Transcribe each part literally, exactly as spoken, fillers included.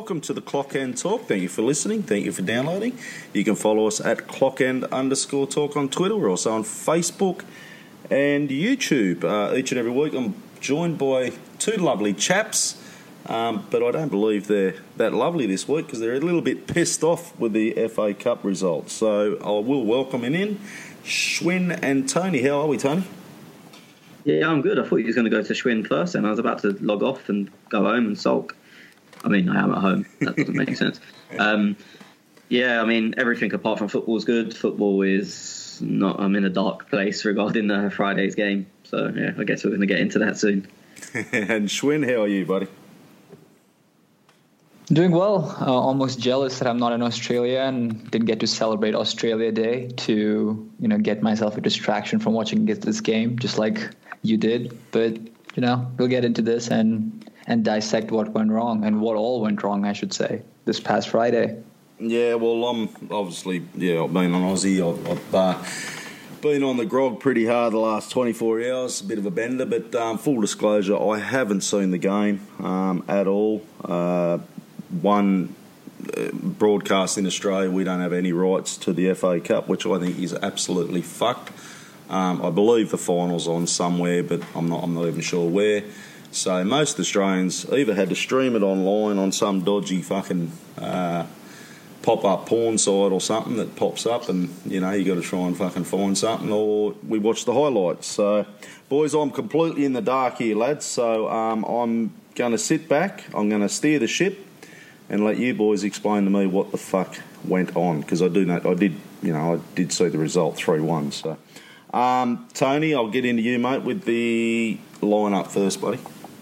welcome to the Clock End Talk. Thank you for listening. Thank you for downloading. You can follow us at clockend underscore talk on Twitter. We're also on Facebook and YouTube. Uh, each and every week I'm joined by two lovely chaps, um, but I don't believe they're that lovely this week because they're a little bit pissed off with the F A Cup results. So I will welcome in Schwinn and Tony. How are we, Tony? Yeah, I'm good. I thought you was going to go to Schwinn first, and I was about to log off and go home and sulk. I mean, I am at home. That doesn't make sense. Um, yeah, I mean, everything apart from football is good. Football is not... I'm in a dark place regarding uh, Friday's game. So, yeah, I guess we're going to get into that soon. And Schwinn, how are you, buddy? Doing well. Uh, almost jealous that I'm not in Australia and didn't get to celebrate Australia Day to, you know, get myself a distraction from watching this game, just like you did. But, you know, we'll get into this and and dissect what went wrong and what all went wrong, I should say, this past Friday. Yeah, well, I'm obviously, yeah, I've been on Aussie. I've, I've uh, been on the grog pretty hard the last twenty-four hours, a bit of a bender. But um, full disclosure, I haven't seen the game um, at all. Uh, one uh, broadcast in Australia, we don't have any rights to the F A Cup, which I think is absolutely fucked. Um, I believe the final's on somewhere, but I'm not. I'm not even sure where. So most Australians either had to stream it online on some dodgy fucking uh, pop-up porn site or something that pops up, and you know you got to try and fucking find something, or we watch the highlights. So, boys, I'm completely in the dark here, lads. So um, I'm going to sit back. I'm going to steer the ship and let you boys explain to me what the fuck went on, because I do know I did, you know, I did see the result three one. So, um, Tony, I'll get into you, mate, with the lineup first, buddy.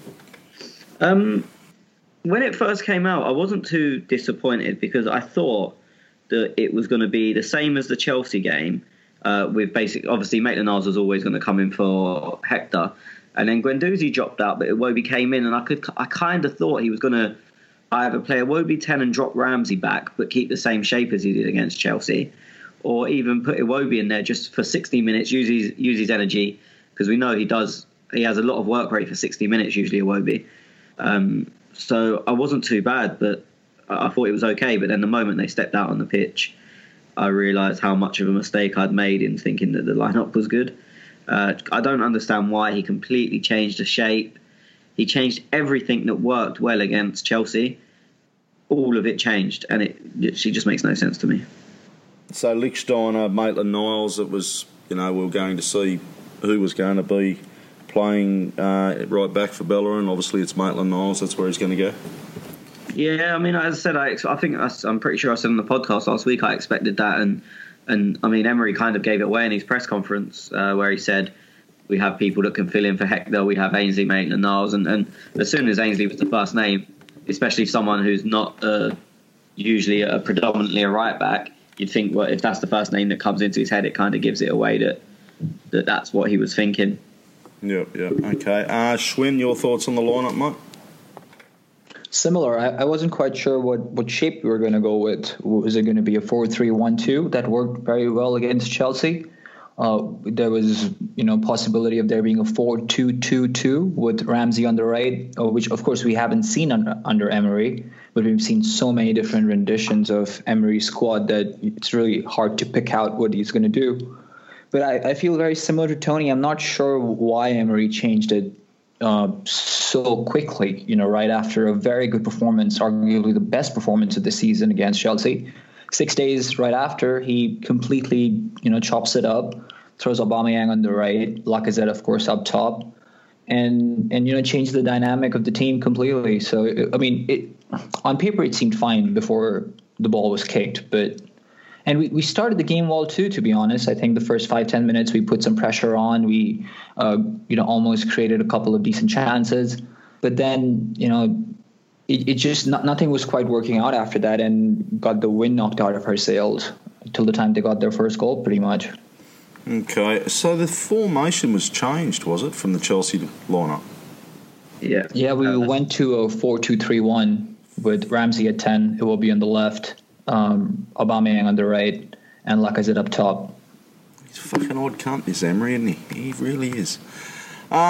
Um, when it first came out, I wasn't too disappointed because I thought that it was going to be the same as the Chelsea game. Uh, with basic, obviously, Maitland-Niles was always going to come in for Hector, and then Guendouzi dropped out, but Iwobi came in, and I could, I kind of thought he was going to either play Iwobi ten and drop Ramsey back, but keep the same shape as he did against Chelsea, or even put Iwobi in there just for sixty minutes, use his, use his energy, because we know he does. He has a lot of work rate for sixty minutes usually, Iwobi. Um, so I wasn't too bad, but I thought it was okay. But then the moment they stepped out on the pitch, I realised how much of a mistake I'd made in thinking that the lineup was good. Uh, I don't understand why he completely changed the shape. He changed everything that worked well against Chelsea. All of it changed, and it she just makes no sense to me. So Lichtsteiner, Maitland-Niles, it was, you know, we were going to see who was going to be playing uh, right back for Bellerin. Obviously, it's Maitland-Niles. That's where he's going to go. Yeah, I mean, as I said, I, I think I, I'm pretty sure I said on the podcast last week I expected that, and and I mean, Emery kind of gave it away in his press conference uh, where he said we have people that can fill in for Hector. We have Ainsley, Maitland-Niles, and, and as soon as Ainsley was the first name, especially someone who's not uh, usually a predominantly a right back, you'd think, well, if that's the first name that comes into his head, it kind of gives it away that that that's what he was thinking. Yep, yep. Okay. Uh, Schwinn, your thoughts on the lineup, mate? Similar. I, I wasn't quite sure what, what shape we were going to go with. Was it going to be a four three one two that worked very well against Chelsea? Uh, there was, you know, possibility of there being a four two two two with Ramsey on the right, uh, which, of course, we haven't seen under, under Emery, but we've seen so many different renditions of Emery's squad that it's really hard to pick out what he's going to do. But I, I feel very similar to Tony. I'm not sure why Emery changed it uh, so quickly, you know, right after a very good performance, arguably the best performance of the season against Chelsea. Six days right after, he completely, you know, chops it up, throws Aubameyang on the right, Lacazette, of course, up top, and, and you know, changed the dynamic of the team completely. So, I mean, it, on paper, it seemed fine before the ball was kicked, but... And we, we started the game well, too, to be honest. I think the first five, ten minutes, we put some pressure on. We, uh, you know, almost created a couple of decent chances. But then, you know, it, it just, not, nothing was quite working out after that and got the wind knocked out of our sails till the time they got their first goal, pretty much. Okay, so the formation was changed, was it, from the Chelsea lineup? Yeah. Yeah, we uh, went to a four two three one with Ramsey at ten. It will be on the left. Um, Aubameyang on the right, and Lacazette up top. He's a fucking odd cunt, this Emery, isn't he? He really is. Um,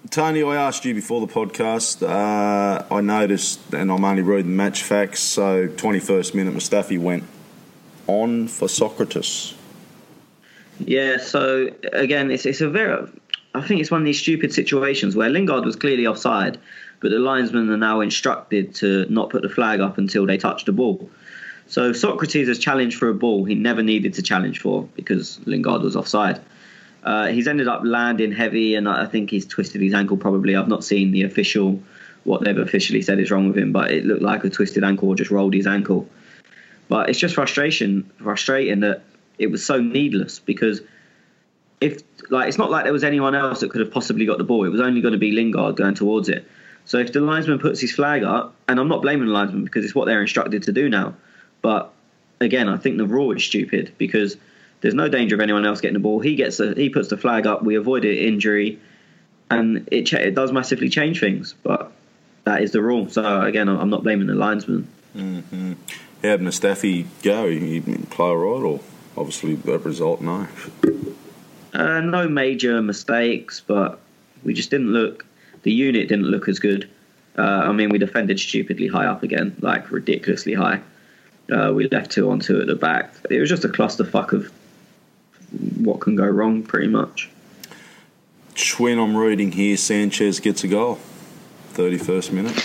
Tony, I asked you before the podcast. Uh, I noticed, and I'm only reading match facts, so twenty-first minute, Mustafi went on for Socrates. Yeah, so again, it's it's a very, I think it's one of these stupid situations where Lingard was clearly offside, but the linesmen are now instructed to not put the flag up until they touch the ball. So Socrates has challenged for a ball he never needed to challenge for because Lingard was offside. Uh, he's ended up landing heavy, and I think he's twisted his ankle probably. I've not seen the official, what they've officially said is wrong with him, but it looked like a twisted ankle or just rolled his ankle. But it's just frustration, frustrating that it was so needless, because if like it's not like there was anyone else that could have possibly got the ball. It was only going to be Lingard going towards it. So if the linesman puts his flag up, and I'm not blaming the linesman because it's what they're instructed to do now, but again, I think the rule is stupid because there's no danger of anyone else getting the ball. He gets a, he puts the flag up. We avoid an injury, and it ch- it does massively change things. But that is the rule. So again, I'm not blaming the linesman. Mm-hmm. How did Mustafi go? He play all right, or obviously that result? No. Uh, no major mistakes, but we just didn't look. The unit didn't look as good. Uh, I mean, we defended stupidly high up again, like ridiculously high. Uh, we left two on two at the back. It was just a clusterfuck of what can go wrong, pretty much. Schwinn, I'm reading here, Sanchez gets a goal. thirty-first minute.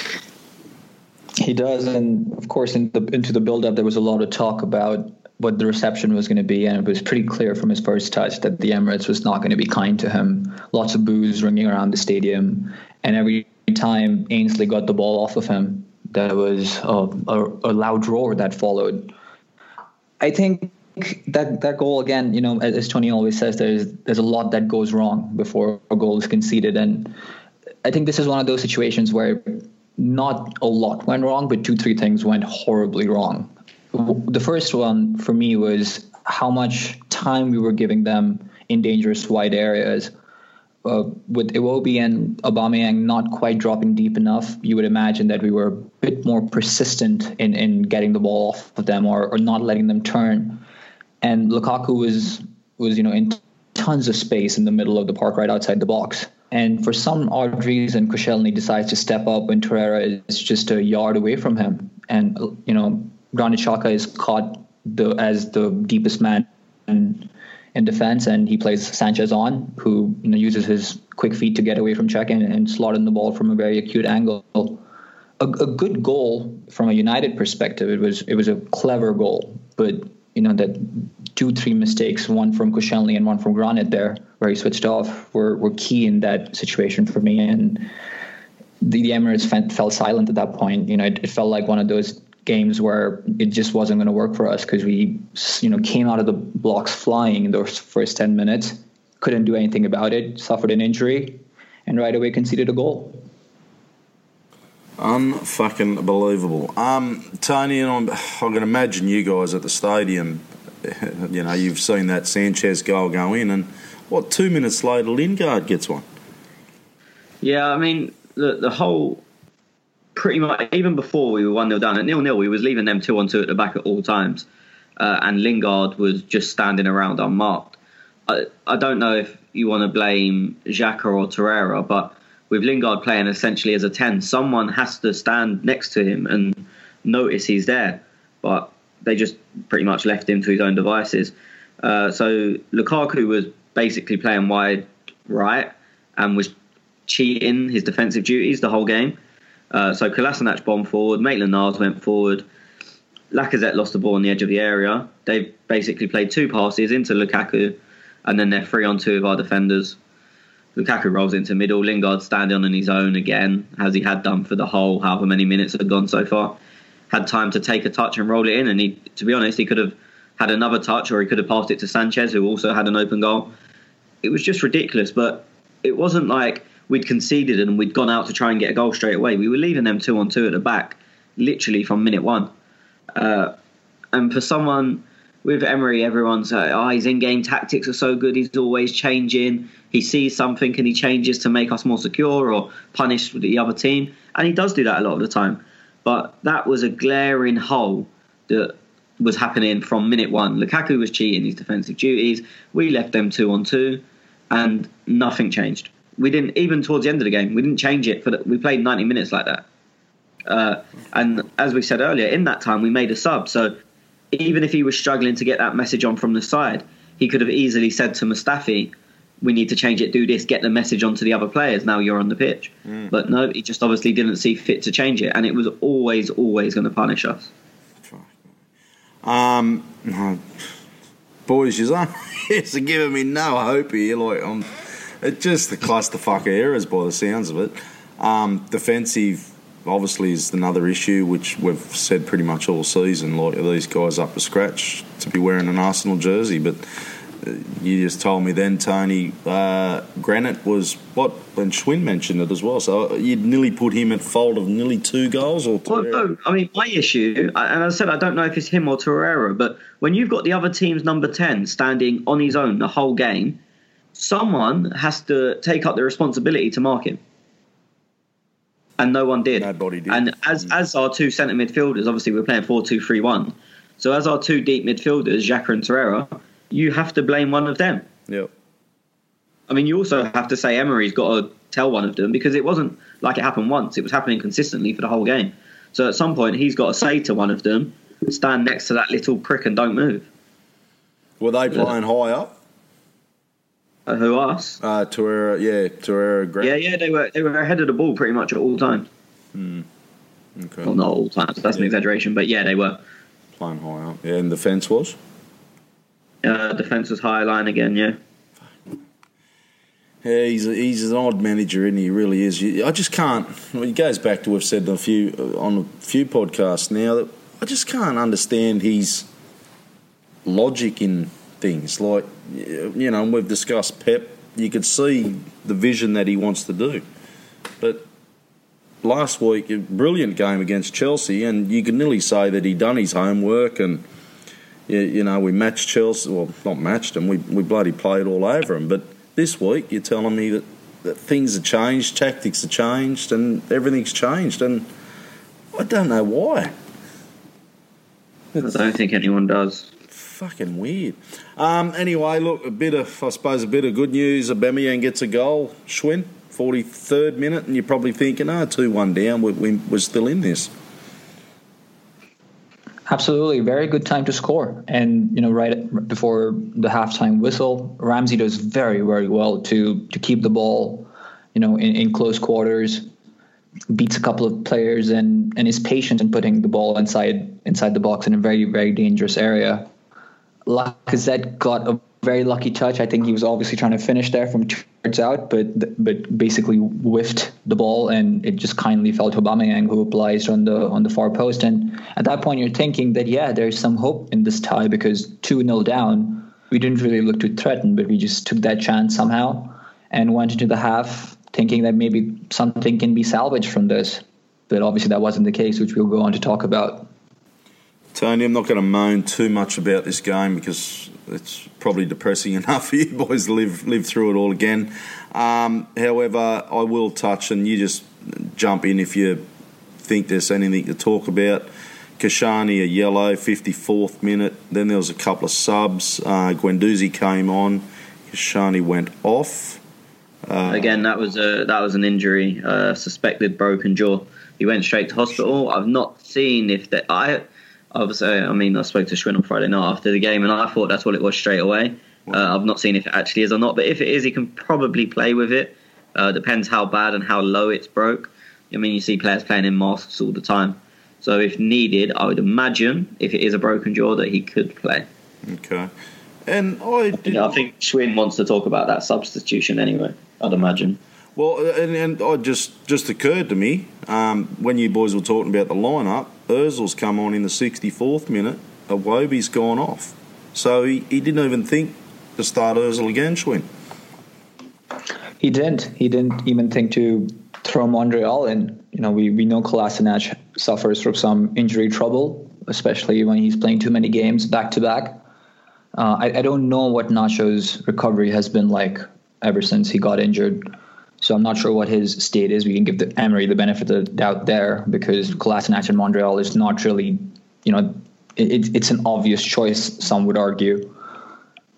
He does, and of course, in the, into the build-up, there was a lot of talk about what the reception was going to be, and it was pretty clear from his first touch that the Emirates was not going to be kind to him. Lots of boos ringing around the stadium, and every time Ainsley got the ball off of him, there was a, a, a loud roar that followed. I think that that goal, again, you know, as Tony always says, there's there's a lot that goes wrong before a goal is conceded, and I think this is one of those situations where not a lot went wrong, but two, three things went horribly wrong. The first one for me was how much time we were giving them in dangerous wide areas. Uh, with Iwobi and Aubameyang not quite dropping deep enough, you would imagine that we were a bit more persistent in, in getting the ball off of them or, or not letting them turn. And Lukaku was, was, you know, in tons of space in the middle of the park right outside the box. And for some odd reason, Koscielny decides to step up when Torreira is just a yard away from him. And, you know, Granit Xhaka is caught the, as the deepest man in, in defense, and he plays Sanchez on, who, you know, uses his quick feet to get away from Xhaka and, and slot in the ball from a very acute angle. A, a good goal from a United perspective. It was it was a clever goal, but you know that two three mistakes, one from Koscielny and one from Granit there, where he switched off, were were key in that situation for me. And the, the Emirates felt, fell silent at that point. You know, it, it felt like one of those games where it just wasn't going to work for us because we, you know, came out of the blocks flying in those first ten minutes, couldn't do anything about it, suffered an injury, and right away conceded a goal. Unfucking believable. Um, Tony, and I'm, I can imagine you guys at the stadium, you know, you've seen that Sanchez goal go in, and what, two minutes later, Lingard gets one. Yeah, I mean, the, the whole... Pretty much, even before we were one nil down at nil nil, we was leaving them two on two at the back at all times, uh, and Lingard was just standing around unmarked. I, I don't know if you want to blame Xhaka or Torreira, but with Lingard playing essentially as a ten, someone has to stand next to him and notice he's there. But they just pretty much left him to his own devices. Uh, so Lukaku was basically playing wide right and was cheating his defensive duties the whole game. Uh, so Kolasinac bombed forward, Maitland-Niles went forward, Lacazette lost the ball on the edge of the area. They basically played two passes into Lukaku, and then they're three on two of our defenders. Lukaku rolls into middle, Lingard standing on his own again, as he had done for the whole however many minutes had gone so far. Had time to take a touch and roll it in, and he, to be honest, he could have had another touch, or he could have passed it to Sanchez, who also had an open goal. It was just ridiculous, but it wasn't like we'd conceded and we'd gone out to try and get a goal straight away. We were leaving them two on two at the back, literally from minute one. Uh, and for someone with Emery, everyone's like, oh, his in-game tactics are so good, he's always changing. He sees something and he changes to make us more secure or punish the other team. And he does do that a lot of the time. But that was a glaring hole that was happening from minute one. Lukaku was cheating his defensive duties. We left them two on two and nothing changed. We didn't, even towards the end of the game, we didn't change it for the, we played ninety minutes like that. Uh, and as we said earlier, in that time we made a sub. So even if he was struggling to get that message on from the side, he could have easily said to Mustafi, we need to change it, do this, get the message on to the other players. Now you're on the pitch. Mm. But no, he just obviously didn't see fit to change it. And it was always, always going to punish us. Um, no. Boys, you're giving me no hope here. Like, I'm, it's just the clusterfuck of errors by the sounds of it. Um, defensive, obviously, is another issue, which we've said pretty much all season. Like, are these guys up to scratch to be wearing an Arsenal jersey? But you just told me then, Tony, uh, Granit was what? And Schwinn mentioned it as well. So you'd nearly put him at fault of nearly two goals or two. Well, no, I mean, my issue, and I said I don't know if it's him or Torreira, but when you've got the other team's number ten standing on his own the whole game, someone has to take up the responsibility to mark him. And no one did. Nobody did. And as mm. as our two centre midfielders, obviously we're playing four two three one. So as our two deep midfielders, Xhaka and Torreira, you have to blame one of them. Yep. I mean, you also have to say Emery's got to tell one of them, because it wasn't like it happened once. It was happening consistently for the whole game. So at some point, he's got to say to one of them, stand next to that little prick and don't move. Were they playing yeah. high up? Uh, who, us? Uh, Torreira, yeah, Torreira, Grant. Yeah, yeah, they were they were ahead of the ball pretty much at all times. Hmm. Okay. Well, not all times, that's yeah. an exaggeration, but yeah, they were. Playing high up. Yeah, and the defence was? Uh, defence was high line again, yeah. Yeah, he's a, he's an odd manager, and he really is. I just can't. Well, it goes back to what we've said on a few on a few podcasts now, that I just can't understand his logic in things. Like, you know, we've discussed Pep. You could see the vision that he wants to do, but last week, a brilliant game against Chelsea, and you could nearly say that he done his homework and. You, you know, we matched Chelsea, well, not matched them, we, we bloody played all over them. But this week, you're telling me that, that things have changed, tactics have changed, and everything's changed. And I don't know why. I don't think anyone does. Fucking weird. Um, anyway, look, a bit of, I suppose, a bit of good news. Aubameyang gets a goal, Schwinn, forty-third minute, and you're probably thinking, oh, two one down, we, we, we're still in this. Absolutely, very good time to score. And, you know, right before the halftime whistle, Ramsey does very, very well to to keep the ball, you know, in, in close quarters, beats a couple of players, and, and is patient in putting the ball inside inside the box in a very, very dangerous area. Lacazette got a very lucky touch. I think he was obviously trying to finish there from two yards out, but but basically whiffed the ball, and it just kindly fell to Aubameyang, who obliged on the on the far post. And at that point, you're thinking that, yeah, there's some hope in this tie, because two nil down, we didn't really look to threaten, but we just took that chance somehow and went into the half thinking that maybe something can be salvaged from this. But obviously that wasn't the case, which we'll go on to talk about. Tony, I'm not going to moan too much about this game because it's probably depressing enough for you boys to live live through it all again. Um, however, I will touch, and you just jump in if you think there's anything to talk about. Kashani, a yellow, fifty-fourth minute. Then there was a couple of subs. Uh, Guendouzi came on. Kashani went off. Uh, Again, that was a that was an injury, uh, suspected broken jaw. He went straight to hospital. I've not seen if that. I obviously, I mean, I spoke to Schwinn on Friday night after the game, and I thought that's what it was straight away. Uh, I've not seen if it actually is or not, but if it is, he can probably play with it. Uh, depends how bad and how low it's broke. I mean, you see players playing in masks all the time. So if needed, I would imagine, if it is a broken jaw, that he could play. Okay. And I did... yeah, I think Schwinn wants to talk about that substitution anyway, I'd imagine. Well, and, and I just just occurred to me, um, when you boys were talking about the lineup, Ozil's come on in the sixty-fourth minute, Iwobi's gone off. So he, he didn't even think to start Ozil again, Schwinn. He didn't. He didn't even think to throw Montreal in. You know, we, we know Kolasinac suffers from some injury trouble, especially when he's playing too many games back to back. Uh, I, I don't know what Nacho's recovery has been like ever since he got injured. So I'm not sure what his state is. We can give the Emery the benefit of the doubt there, because Kolasinac in Montreal is not really, you know, it, it's an obvious choice, some would argue.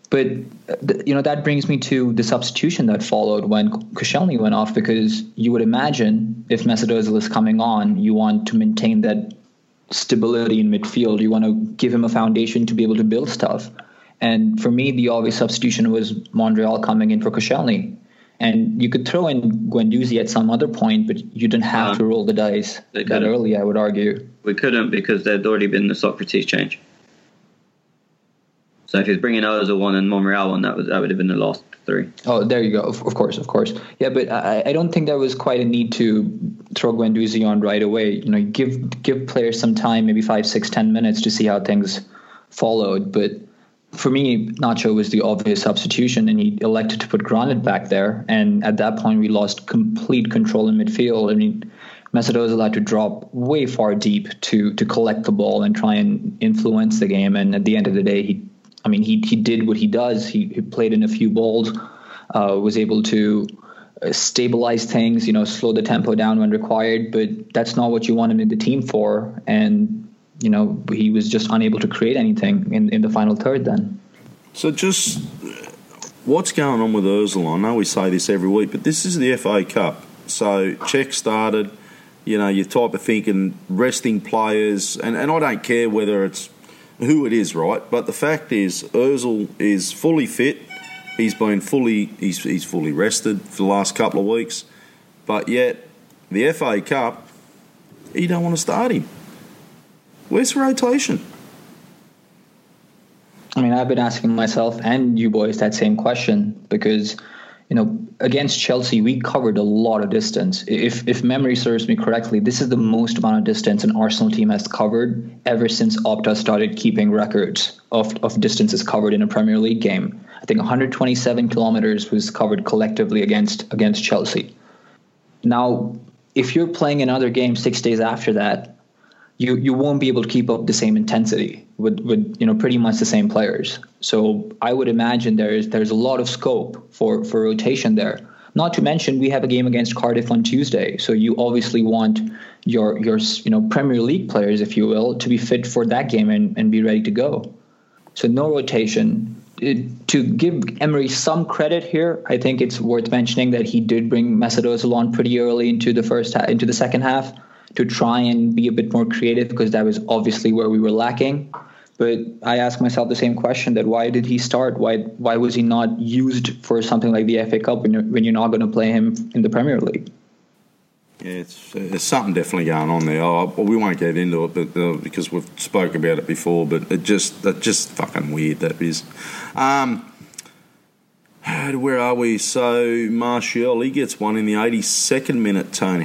But, you know, that brings me to the substitution that followed when Koscielny went off, because you would imagine if Mesut Ozil is coming on, you want to maintain that stability in midfield. You want to give him a foundation to be able to build stuff. And for me, the obvious substitution was Monreal coming in for Koscielny. And you could throw in Guendouzi at some other point, but you didn't have um, to roll the dice that early, I would argue. We couldn't, because there'd already been the Socrates change. So if he's bringing Ozil on and Monreal on, that was that would have been the last three. Oh, there you go. Of, of course, of course. Yeah, but I, I don't think there was quite a need to throw Guendouzi on right away. You know, give give players some time, maybe five, six, ten minutes to see how things followed. But for me, Nacho was the obvious substitution, and he elected to put Granit back there. And at that point, we lost complete control in midfield. I mean, Mesut Ozil had to drop way far deep to to collect the ball and try and influence the game. And at the end of the day, he. I mean, he he did what he does. He, he played in a few balls, uh, was able to stabilize things, you know, slow the tempo down when required. But that's not what you want him in the team for. And, you know, he was just unable to create anything in, in the final third then. So just what's going on with Ozil? I know we say this every week, but this is the F A Cup. So Czech started, you know, you're type of thinking resting players. And, and I don't care whether it's who it is, right? But the fact is, Ozil is fully fit. He's been fully he's he's fully rested for the last couple of weeks. But yet, the F A Cup, you don't want to start him. Where's the rotation? I mean, I've been asking myself and you boys that same question because, you know, against Chelsea, we covered a lot of distance. If if memory serves me correctly, this is the most amount of distance an Arsenal team has covered ever since Opta started keeping records of, of distances covered in a Premier League game. I think one hundred twenty-seven kilometers was covered collectively against against Chelsea. Now, if you're playing another game six days after that, you you won't be able to keep up the same intensity with, with you know pretty much the same players. So I would imagine there's there's a lot of scope for, for rotation there. Not to mention we have a game against Cardiff on Tuesday, so you obviously want your your you know Premier League players, if you will, to be fit for that game and, and be ready to go. So no rotation. It, to give Emery some credit here, I think it's worth mentioning that he did bring Mesut Ozil on pretty early into the first ha- into the second half to try and be a bit more creative, because that was obviously where we were lacking. But I ask myself the same question, that why did he start? Why why was he not used for something like the F A Cup when you're, when you're not going to play him in the Premier League? Yeah, it's, there's something definitely going on there. Oh, we won't get into it, but uh, because we've spoke about it before. But it just that's just fucking weird, that is. Um, where are we? So Martial, he gets one in the eighty-second minute. Tony.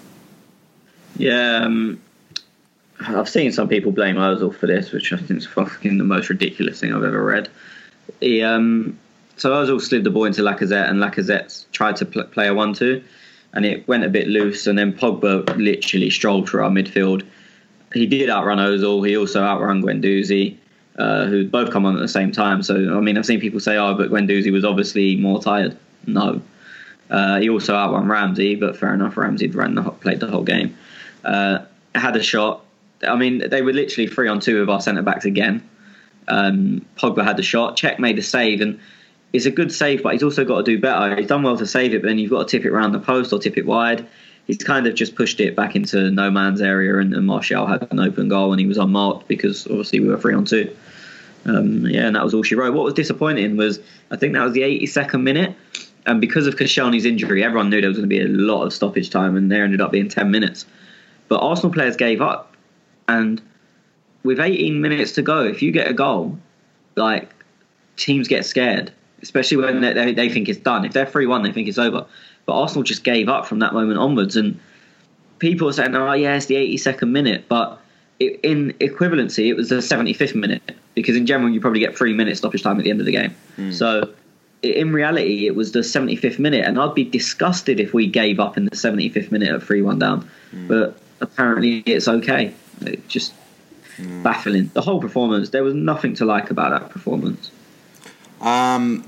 Yeah, um, I've seen some people blame Ozil for this, which I think is fucking the most ridiculous thing I've ever read. He, um, so Ozil slid the ball into Lacazette, and Lacazette tried to pl- play a one two. And it went a bit loose, and then Pogba literally strolled through our midfield. He did outrun Ozil. He also outrun Guendouzi, uh, who both come on at the same time. So, I mean, I've seen people say, oh, but Guendouzi was obviously more tired. No. Uh, he also outrun Ramsey, but fair enough, Ramsey ran the, played the whole game. Uh, had a shot. I mean, they were literally three on two of our centre-backs again. Um, Pogba had the shot. Cech made a save, and it's a good save, but he's also got to do better. He's done well to save it, but then you've got to tip it around the post or tip it wide. He's kind of just pushed it back into no man's area, and, and Martial had an open goal, and he was unmarked because obviously we were three on two. Um, yeah, and that was all she wrote. What was disappointing was, I think that was the eighty-second minute, and because of Koscielny's injury, everyone knew there was going to be a lot of stoppage time, and there ended up being ten minutes. But Arsenal players gave up, and with eighteen minutes to go, if you get a goal, like, teams get scared. Especially when they, they think it's done. If they're three one, they think it's over. But Arsenal just gave up from that moment onwards. And people are saying, oh, yeah, it's the eighty-second minute. But it, in equivalency, it was the seventy-fifth minute. Because in general, you probably get three minutes stoppage time at the end of the game. Mm. So in reality, it was the seventy-fifth minute. And I'd be disgusted if we gave up in the seventy-fifth minute at three one down. Mm. But apparently it's okay. It's just mm. baffling. The whole performance, there was nothing to like about that performance. Um,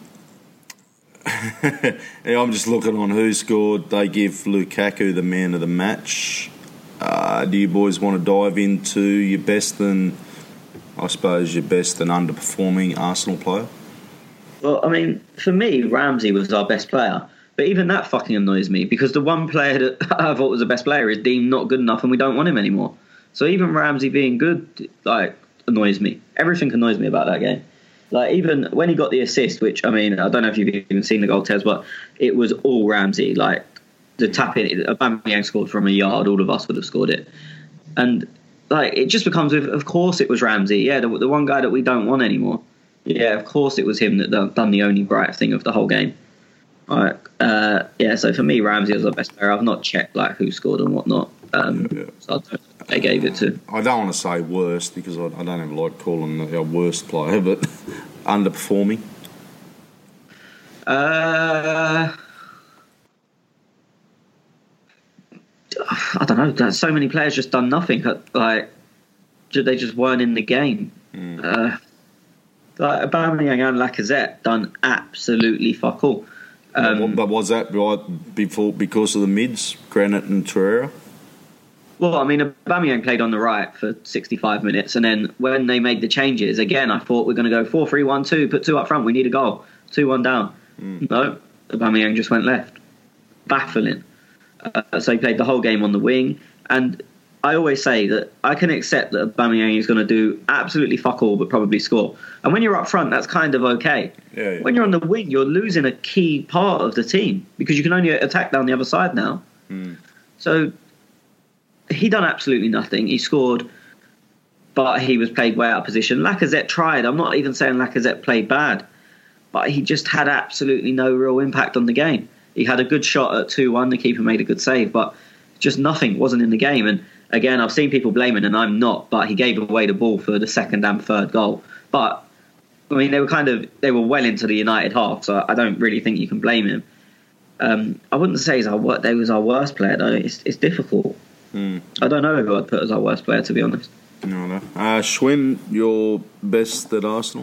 yeah, I'm just looking on who scored. They give Lukaku the man of the match. Uh, do you boys want to dive into your best and, I suppose, your best and underperforming Arsenal player? Well, I mean, for me, Ramsey was our best player. But even that fucking annoys me because the one player that I thought was the best player is deemed not good enough and we don't want him anymore. So even Ramsey being good, like, annoys me. Everything annoys me about that game. Like, even when he got the assist, which, I mean, I don't know if you've even seen the goal, Tez, but it was all Ramsey. Like, the tap in, Aubameyang scored from a yard, all of us would have scored it. And, like, it just becomes, of course it was Ramsey. Yeah, the, the one guy that we don't want anymore. Yeah, of course it was him that done the only bright thing of the whole game. Like, uh, yeah, so for me, Ramsey was the best player. I've not checked like who scored and whatnot. Um, yeah, yeah. So I don't know if they gave it to. I don't want to say worst because I, I don't ever like calling the worst player, but underperforming. Uh, I don't know. So many players just done nothing. Like, they just weren't in the game. Mm. Uh, like Aubameyang and Lacazette done absolutely fuck all. Um, but was that right before because of the mids, Granit and Torreira? Well, I mean, Aubameyang played on the right for sixty-five minutes, and then when they made the changes, again, I thought we're going to go four three one two, put two up front, we need a goal, two one down. Mm. No, Aubameyang just went left. Baffling. Uh, so he played the whole game on the wing, and I always say that I can accept that Aubameyang is going to do absolutely fuck all but probably score. And when you're up front, that's kind of okay. Yeah, yeah. When you're on the wing, you're losing a key part of the team because you can only attack down the other side now. Mm. So he done absolutely nothing. He scored, but he was played way out of position. Lacazette tried. I'm not even saying Lacazette played bad, but he just had absolutely no real impact on the game. He had a good shot at two one. The keeper made a good save, but just nothing wasn't in the game. And again, I've seen people blaming, and I'm not, but he gave away the ball for the second and third goal. But, I mean, they were kind of, they were well into the United half, so I don't really think you can blame him. Um, I wouldn't say he's our, they was our worst player, though. It's, it's difficult. Mm. I don't know who I'd put as our worst player, to be honest. No, no. Uh, Schwinn, your best at Arsenal?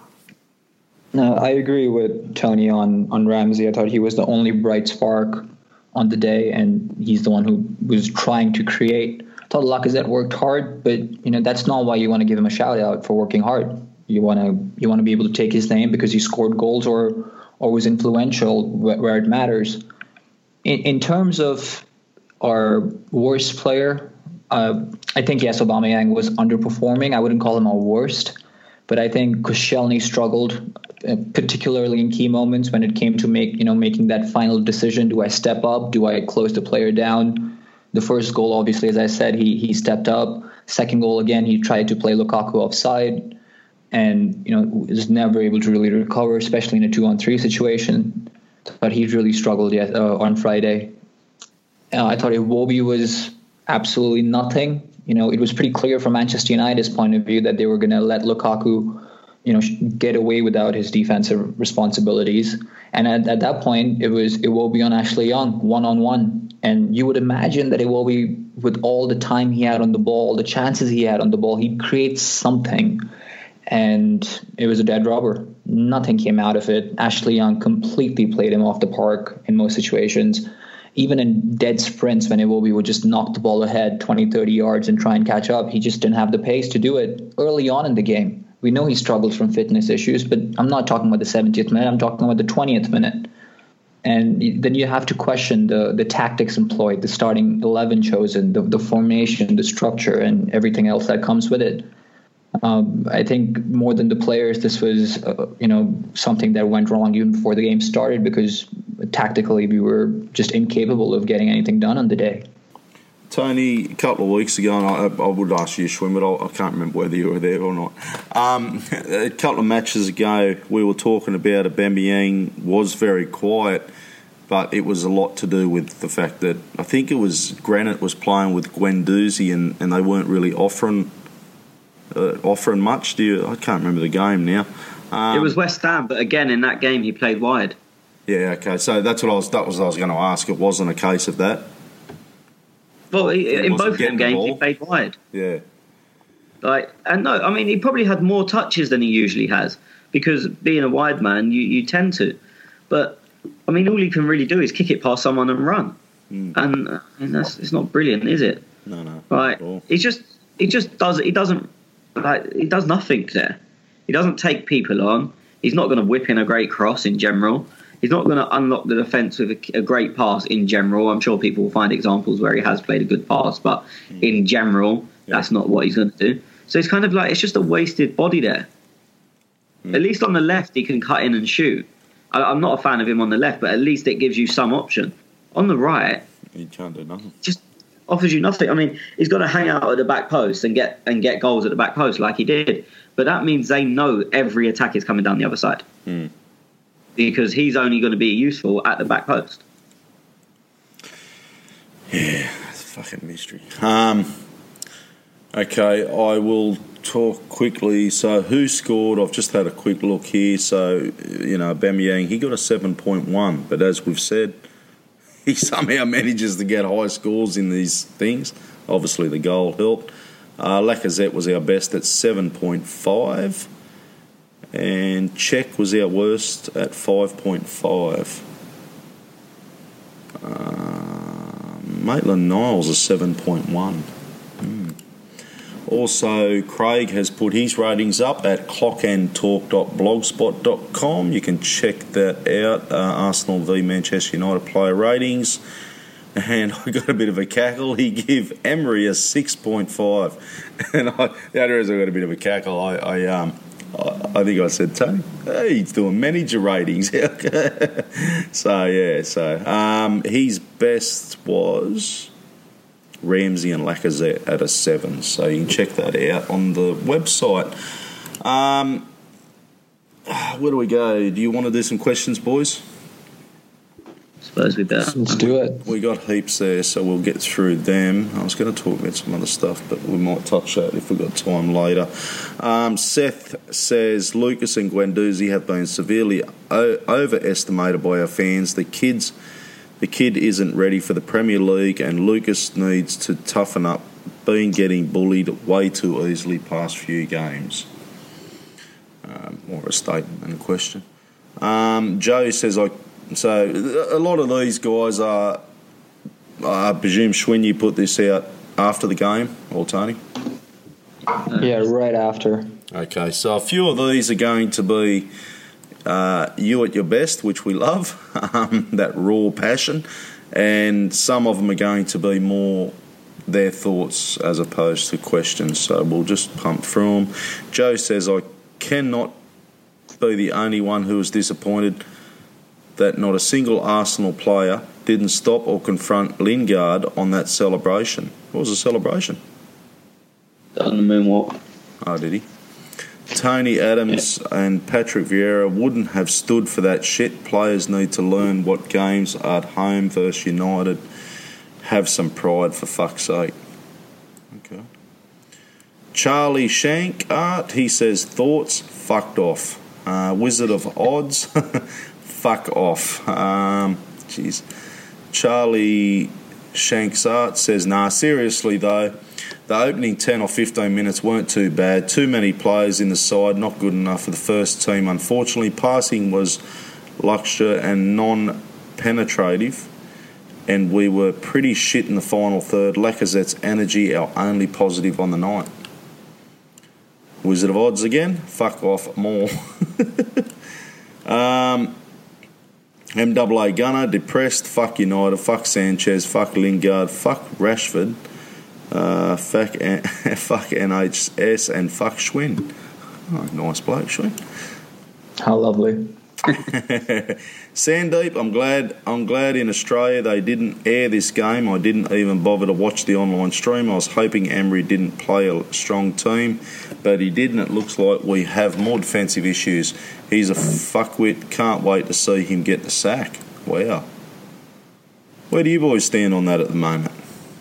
No, I agree with Tony on, on Ramsey. I thought he was the only bright spark on the day, and he's the one who was trying to create. I thought Lacazette worked hard, but you know that's not why you want to give him a shout out for working hard. You want to you want to be able to take his name because he scored goals or or was influential where it matters. In, in terms of our worst player, uh, I think yes, Aubameyang was underperforming. I wouldn't call him our worst, but I think Koscielny struggled. Uh, particularly in key moments when it came to make you know making that final decision. Do I step up? Do I close the player down? The first goal, obviously, as I said, he he stepped up. Second goal, again, he tried to play Lukaku offside, and you know was never able to really recover, especially in a two-on-three situation. But he really struggled yet uh, on Friday. Uh, I thought Iwobi was absolutely nothing. You know, it was pretty clear from Manchester United's point of view that they were going to let Lukaku you know, get away without his defensive responsibilities. And at, at that point, it was Iwobi on Ashley Young, one-on-one. And you would imagine that Iwobi, with all the time he had on the ball, the chances he had on the ball, he'd create something. And it was a dead rubber. Nothing came out of it. Ashley Young completely played him off the park in most situations. Even in dead sprints, when Iwobi would just knock the ball ahead twenty, thirty yards and try and catch up, he just didn't have the pace to do it early on in the game. We know he struggles from fitness issues, but I'm not talking about the seventieth minute. I'm talking about the twentieth minute. And then you have to question the, the tactics employed, the starting eleven chosen, the, the formation, the structure, and everything else that comes with it. Um, I think more than the players, this was uh, you know something that went wrong even before the game started because tactically we were just incapable of getting anything done on the day. Tony, a couple of weeks ago, and I, I would ask you, Schwinn, but I, I can't remember whether you were there or not. Um, a couple of matches ago, we were talking about Aubameyang was very quiet, but it was a lot to do with the fact that I think it was Granit was playing with Guendouzi, and, and they weren't really offering uh, offering much. Do you? I can't remember the game now. Um, it was West Ham, but again in that game he played wide. Yeah, okay. So that's what I was. That was what I was going to ask. It wasn't a case of that. Well, he, in both of them games, he played wide. Yeah. Like, and no, I mean, he probably had more touches than he usually has because being a wide man, you, you tend to. But I mean, all he can really do is kick it past someone and run, mm. and I mean, that's it's not brilliant, is it? No, no. Right? He just he just does he doesn't like he does nothing there. He doesn't take people on. He's not going to whip in a great cross in general. He's not going to unlock the defence with a, a great pass in general. I'm sure people will find examples where he has played a good pass, but mm. in general, yeah. that's not what he's going to do. So it's kind of like, it's just a wasted body there. Mm. At least on the left, he can cut in and shoot. I, I'm not a fan of him on the left, but at least it gives you some option. On the right, he can't do nothing. Just offers you nothing. I mean, he's got to hang out at the back post and get and get goals at the back post like he did. But that means they know every attack is coming down the other side. Mm. Because he's only going to be useful at the back post. Yeah, it's a fucking mystery. Um, okay, I will talk quickly. So, who scored? I've just had a quick look here. So, you know, Aubameyang, he got a seven point one. But as we've said, he somehow manages to get high scores in these things. Obviously, the goal helped. Uh, Lacazette was our best at seven point five. And Czech was our worst at five point five. Uh, Maitland-Niles is seven point one. Mm. Also, Craig has put his ratings up at clock and talk dot blogspot dot com. You can check that out. Uh, Arsenal v Manchester United player ratings. And I got a bit of a cackle. He gave Emery a six point five. And I, the other reason I got a bit of a cackle, I... I um, I think I said, Tony, hey, he's doing manager ratings. so, yeah, so um, his best was Ramsey and Lacazette at a seven. So you can check that out on the website. Um, where do we go? Do you want to do some questions, boys? Suppose we better. Let's do it. We got heaps there, so we'll get through them. I was going to talk about some other stuff, but we might touch that if we've got time later. Um, Seth says, Lucas and Guendouzi have been severely o- overestimated by our fans. The kids, the kid isn't ready for the Premier League, and Lucas needs to toughen up. Been getting bullied way too easily past few games. Um, more a statement than a question. Um, Joe says, I So a lot of these guys are, I presume, Schwinn, you put this out after the game, or Tony? Yeah, right after. Okay, so a few of these are going to be uh, you at your best, which we love, um, that raw passion, and some of them are going to be more their thoughts as opposed to questions, so we'll just pump through them. Joe says, I cannot be the only one who was disappointed that not a single Arsenal player didn't stop or confront Lingard on that celebration. What was the celebration? On the moonwalk. Oh, did he? Tony Adams yeah. and Patrick Vieira wouldn't have stood for that shit. Players need to learn what games at home versus United. Have some pride, for fuck's sake. Okay. Charlie Shank Art, he says, thoughts, fucked off. Uh, Wizard of Odds, fuck off. Um, jeez. Charlie Shanks Art says, nah, seriously though, the opening ten or fifteen minutes weren't too bad. Too many players in the side, not good enough for the first team. Unfortunately, passing was luxury and non-penetrative, and we were pretty shit in the final third. Lacazette's energy, our only positive on the night. Wizard of Odds again, fuck off more. um... M A A Gunner, depressed, fuck United, fuck Sanchez, fuck Lingard, fuck Rashford, uh, fuck, fuck N H S, and fuck Schwinn. Oh, nice bloke, Schwinn. How lovely. Sandeep, I'm glad I'm glad in Australia they didn't air this game. I didn't even bother to watch the online stream. I was hoping Emery didn't play a strong team, but he did, and it looks like we have more defensive issues. He's a fuckwit. Can't wait to see him get the sack. Wow. Where do you boys stand on that at the moment?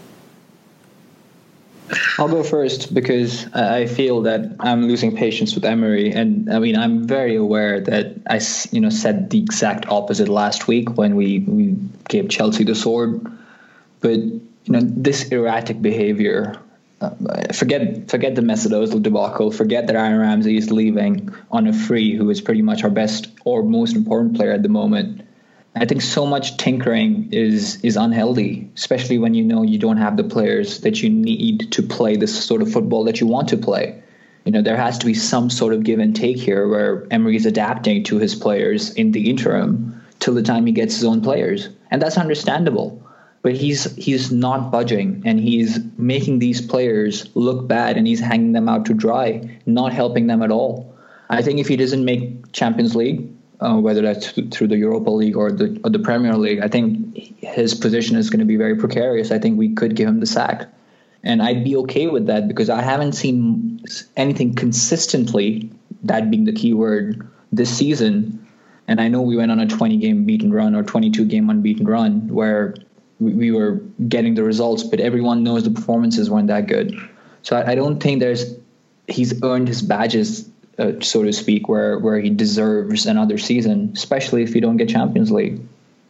I'll go first because I feel that I'm losing patience with Emery, and I mean I'm very aware that I, you know, said the exact opposite last week when we, we gave Chelsea the sword. But you know, this erratic behaviour, uh, forget forget the Mesut Ozil debacle, forget that Aaron Ramsey is leaving on a free, who is pretty much our best or most important player at the moment. I think so much tinkering is is unhealthy, especially when you know you don't have the players that you need to play this sort of football that you want to play. You know, there has to be some sort of give and take here where Emery is adapting to his players in the interim till the time he gets his own players. And that's understandable. But he's he's not budging, and he's making these players look bad, and he's hanging them out to dry, not helping them at all. I think if he doesn't make Champions League, uh, whether that's through the Europa League or the or the Premier League, I think his position is going to be very precarious. I think we could give him the sack. And I'd be okay with that because I haven't seen anything consistently, that being the key word, this season. And I know we went on a twenty-game beaten run or twenty-two-game unbeaten run where we were getting the results, but everyone knows the performances weren't that good. So I, I don't think there's he's earned his badges, uh, so to speak, where, where he deserves another season, especially if you don't get Champions League.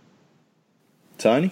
Tony?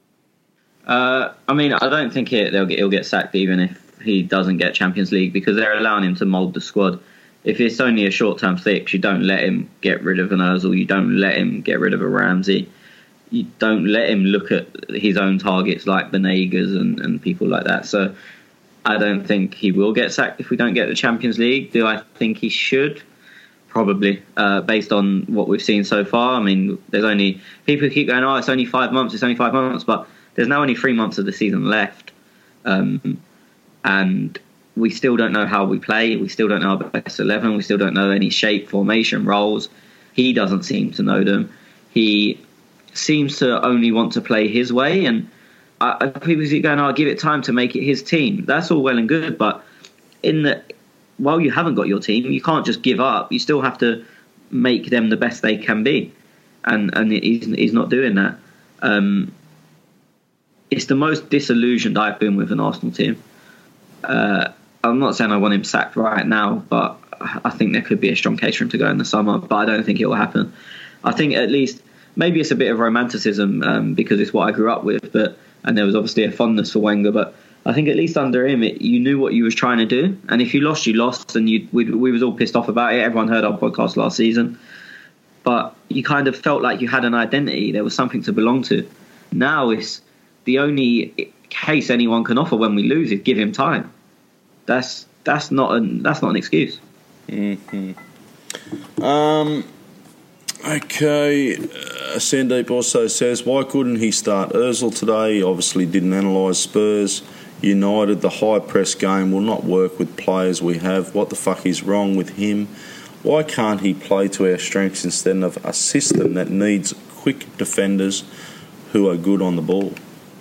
Uh, I mean, I don't think it, they'll get, he'll get sacked even if he doesn't get Champions League because they're allowing him to mould the squad. If it's only a short-term fix, you don't let him get rid of an Ozil, you don't let him get rid of a Ramsey. You don't let him look at his own targets like Benegas and, and people like that. So I don't think he will get sacked if we don't get the Champions League. Do I think he should? Probably, uh, based on what we've seen so far. I mean, there's only people keep going, oh, it's only five months, it's only five months, but there's now only three months of the season left. Um, and we still don't know how we play. We still don't know our best eleven. We still don't know any shape, formation, roles. He doesn't seem to know them. He seems to only want to play his way, and I, people keep going, "I'll give it time to make it his team." That's all well and good, but in the while you haven't got your team, you can't just give up. You still have to make them the best they can be, and and he's he's not doing that. Um, it's the most disillusioned I've been with an Arsenal team. Uh, I'm not saying I want him sacked right now, but I think there could be a strong case for him to go in the summer. But I don't think it will happen. I think at least. Maybe it's a bit of romanticism um, because it's what I grew up with, but and there was obviously a fondness for Wenger. But I think at least under him, it, you knew what you was trying to do, and if you lost, you lost, and you we, we was all pissed off about it. Everyone heard our podcast last season, but you kind of felt like you had an identity. There was something to belong to. Now it's the only case anyone can offer when we lose is give him time. That's that's not an that's not an excuse. Mm-hmm. Um. Okay, uh, Sandeep also says, why couldn't he start Ozil today? He obviously didn't analyse Spurs. United, the high press game will not work with players we have. What the fuck is wrong with him? Why can't he play to our strengths instead of a system that needs quick defenders who are good on the ball?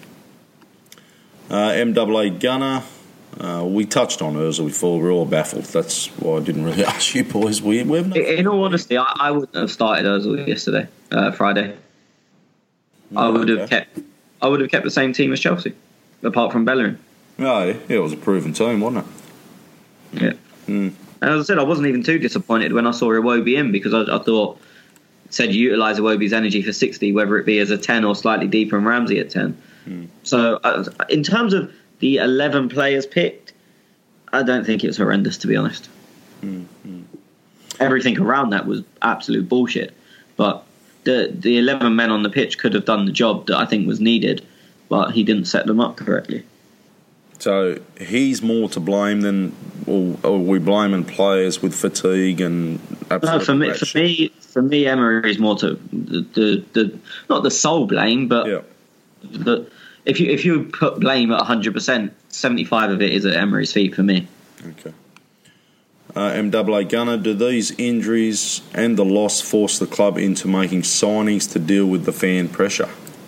Uh, M A A Gunner. Uh, we touched on Ozil before. We're all baffled. That's why I didn't really ask you boys. We, we have no in all honesty, I, I wouldn't have started Ozil yesterday, uh, Friday. I would have okay. kept. I would have kept the same team as Chelsea, apart from Bellerin. Oh, yeah, it was a proven team, wasn't it? Yeah. Mm. And as I said, I wasn't even too disappointed when I saw Iwobi in because I, I thought it said utilise Iwobi's energy for sixty, whether it be as a ten or slightly deeper and Ramsey at ten. Mm. So, uh, in terms of the eleven players picked, I don't think it was horrendous, to be honest. Mm-hmm. Everything around that was absolute bullshit. But the the eleven men on the pitch could have done the job that I think was needed, but he didn't set them up correctly. So he's more to blame than, or, or we blaming players with fatigue and absolute no, for me, for me, for me, Emery is more to the, the, the not the sole blame, but yeah. the. If you if you put blame at one hundred percent, seventy-five of it is at Emery's feet for me. Okay. Uh, M A A Gunner, do these injuries and the loss force the club into making signings to deal with the fan pressure?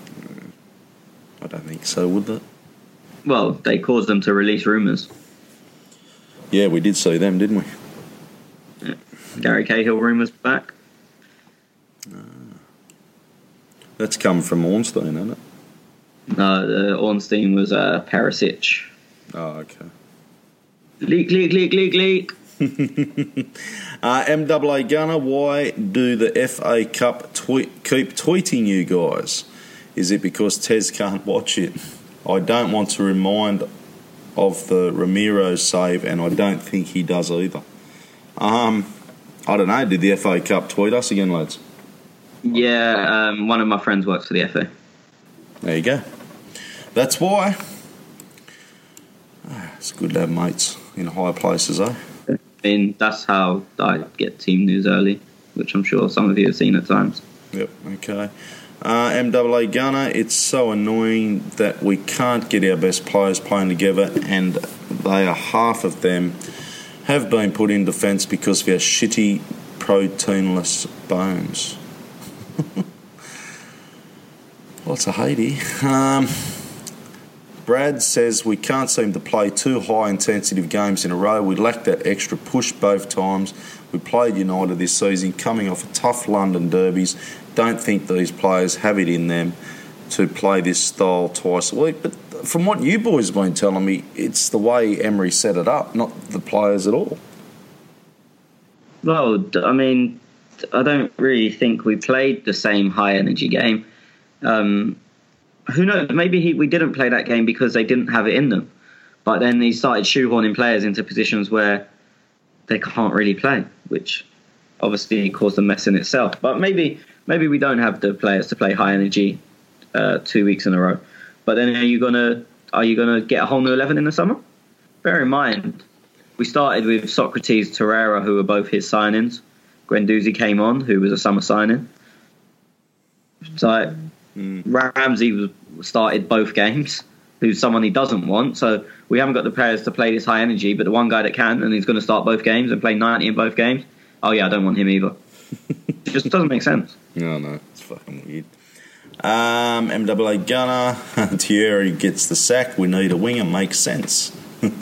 I don't think so, would they? Well, they caused them to release rumours. Yeah, we did see them, didn't we? Yeah. Gary Cahill rumours back. Uh, that's come from Ornstein, hasn't it? No, the Ornstein was uh, Perisic. Oh, okay. Leak, leak, leak, leak, leak. uh, M A A Gunner, why do the F A Cup tweet, keep tweeting you guys? Is it because Tez can't watch it? I don't want to remind of the Ramiro save, and I don't think he does either. Um, I don't know. Did the F A Cup tweet us again, lads? Yeah, um, one of my friends works for the F A. There you go. That's why. It's good to have mates in high places, eh? mean, that's how I get team news early, which I'm sure some of you have seen at times. Yep, okay. Uh, M A A Gunner, it's so annoying that we can't get our best players playing together, and they are half of them have been put in defence because of our shitty proteinless bones. Lots of Haiti. Um, Brad says we can't seem to play two high intensity games in a row. We lacked that extra push both times. We played United this season, coming off a tough London derbies. Don't think these players have it in them to play this style twice a week. But from what you boys have been telling me, it's the way Emery set it up, not the players at all. Well, I mean, I don't really think we played the same high energy game. Um, who knows? Maybe he, we didn't play that game because they didn't have it in them. But then he started shoehorning players into positions where they can't really play, which obviously caused a mess in itself. But maybe maybe we don't have the players to play high energy uh, two weeks in a row. But then are you gonna are you gonna get a whole new eleven in the summer? Bear in mind, we started with Socrates, Torreira, who were both his signings. Guendouzi came on, who was a summer signing. So mm. Ramsey was, started both games, who's someone he doesn't want. So we haven't got the players to play this high energy, but the one guy that can, and he's going to start both games and play ninety in both games. Oh yeah, I don't want him either. It just doesn't make sense. No, no, it's fucking weird. Um, M A A Gunner, Thierry gets the sack. We need a winger. Makes sense.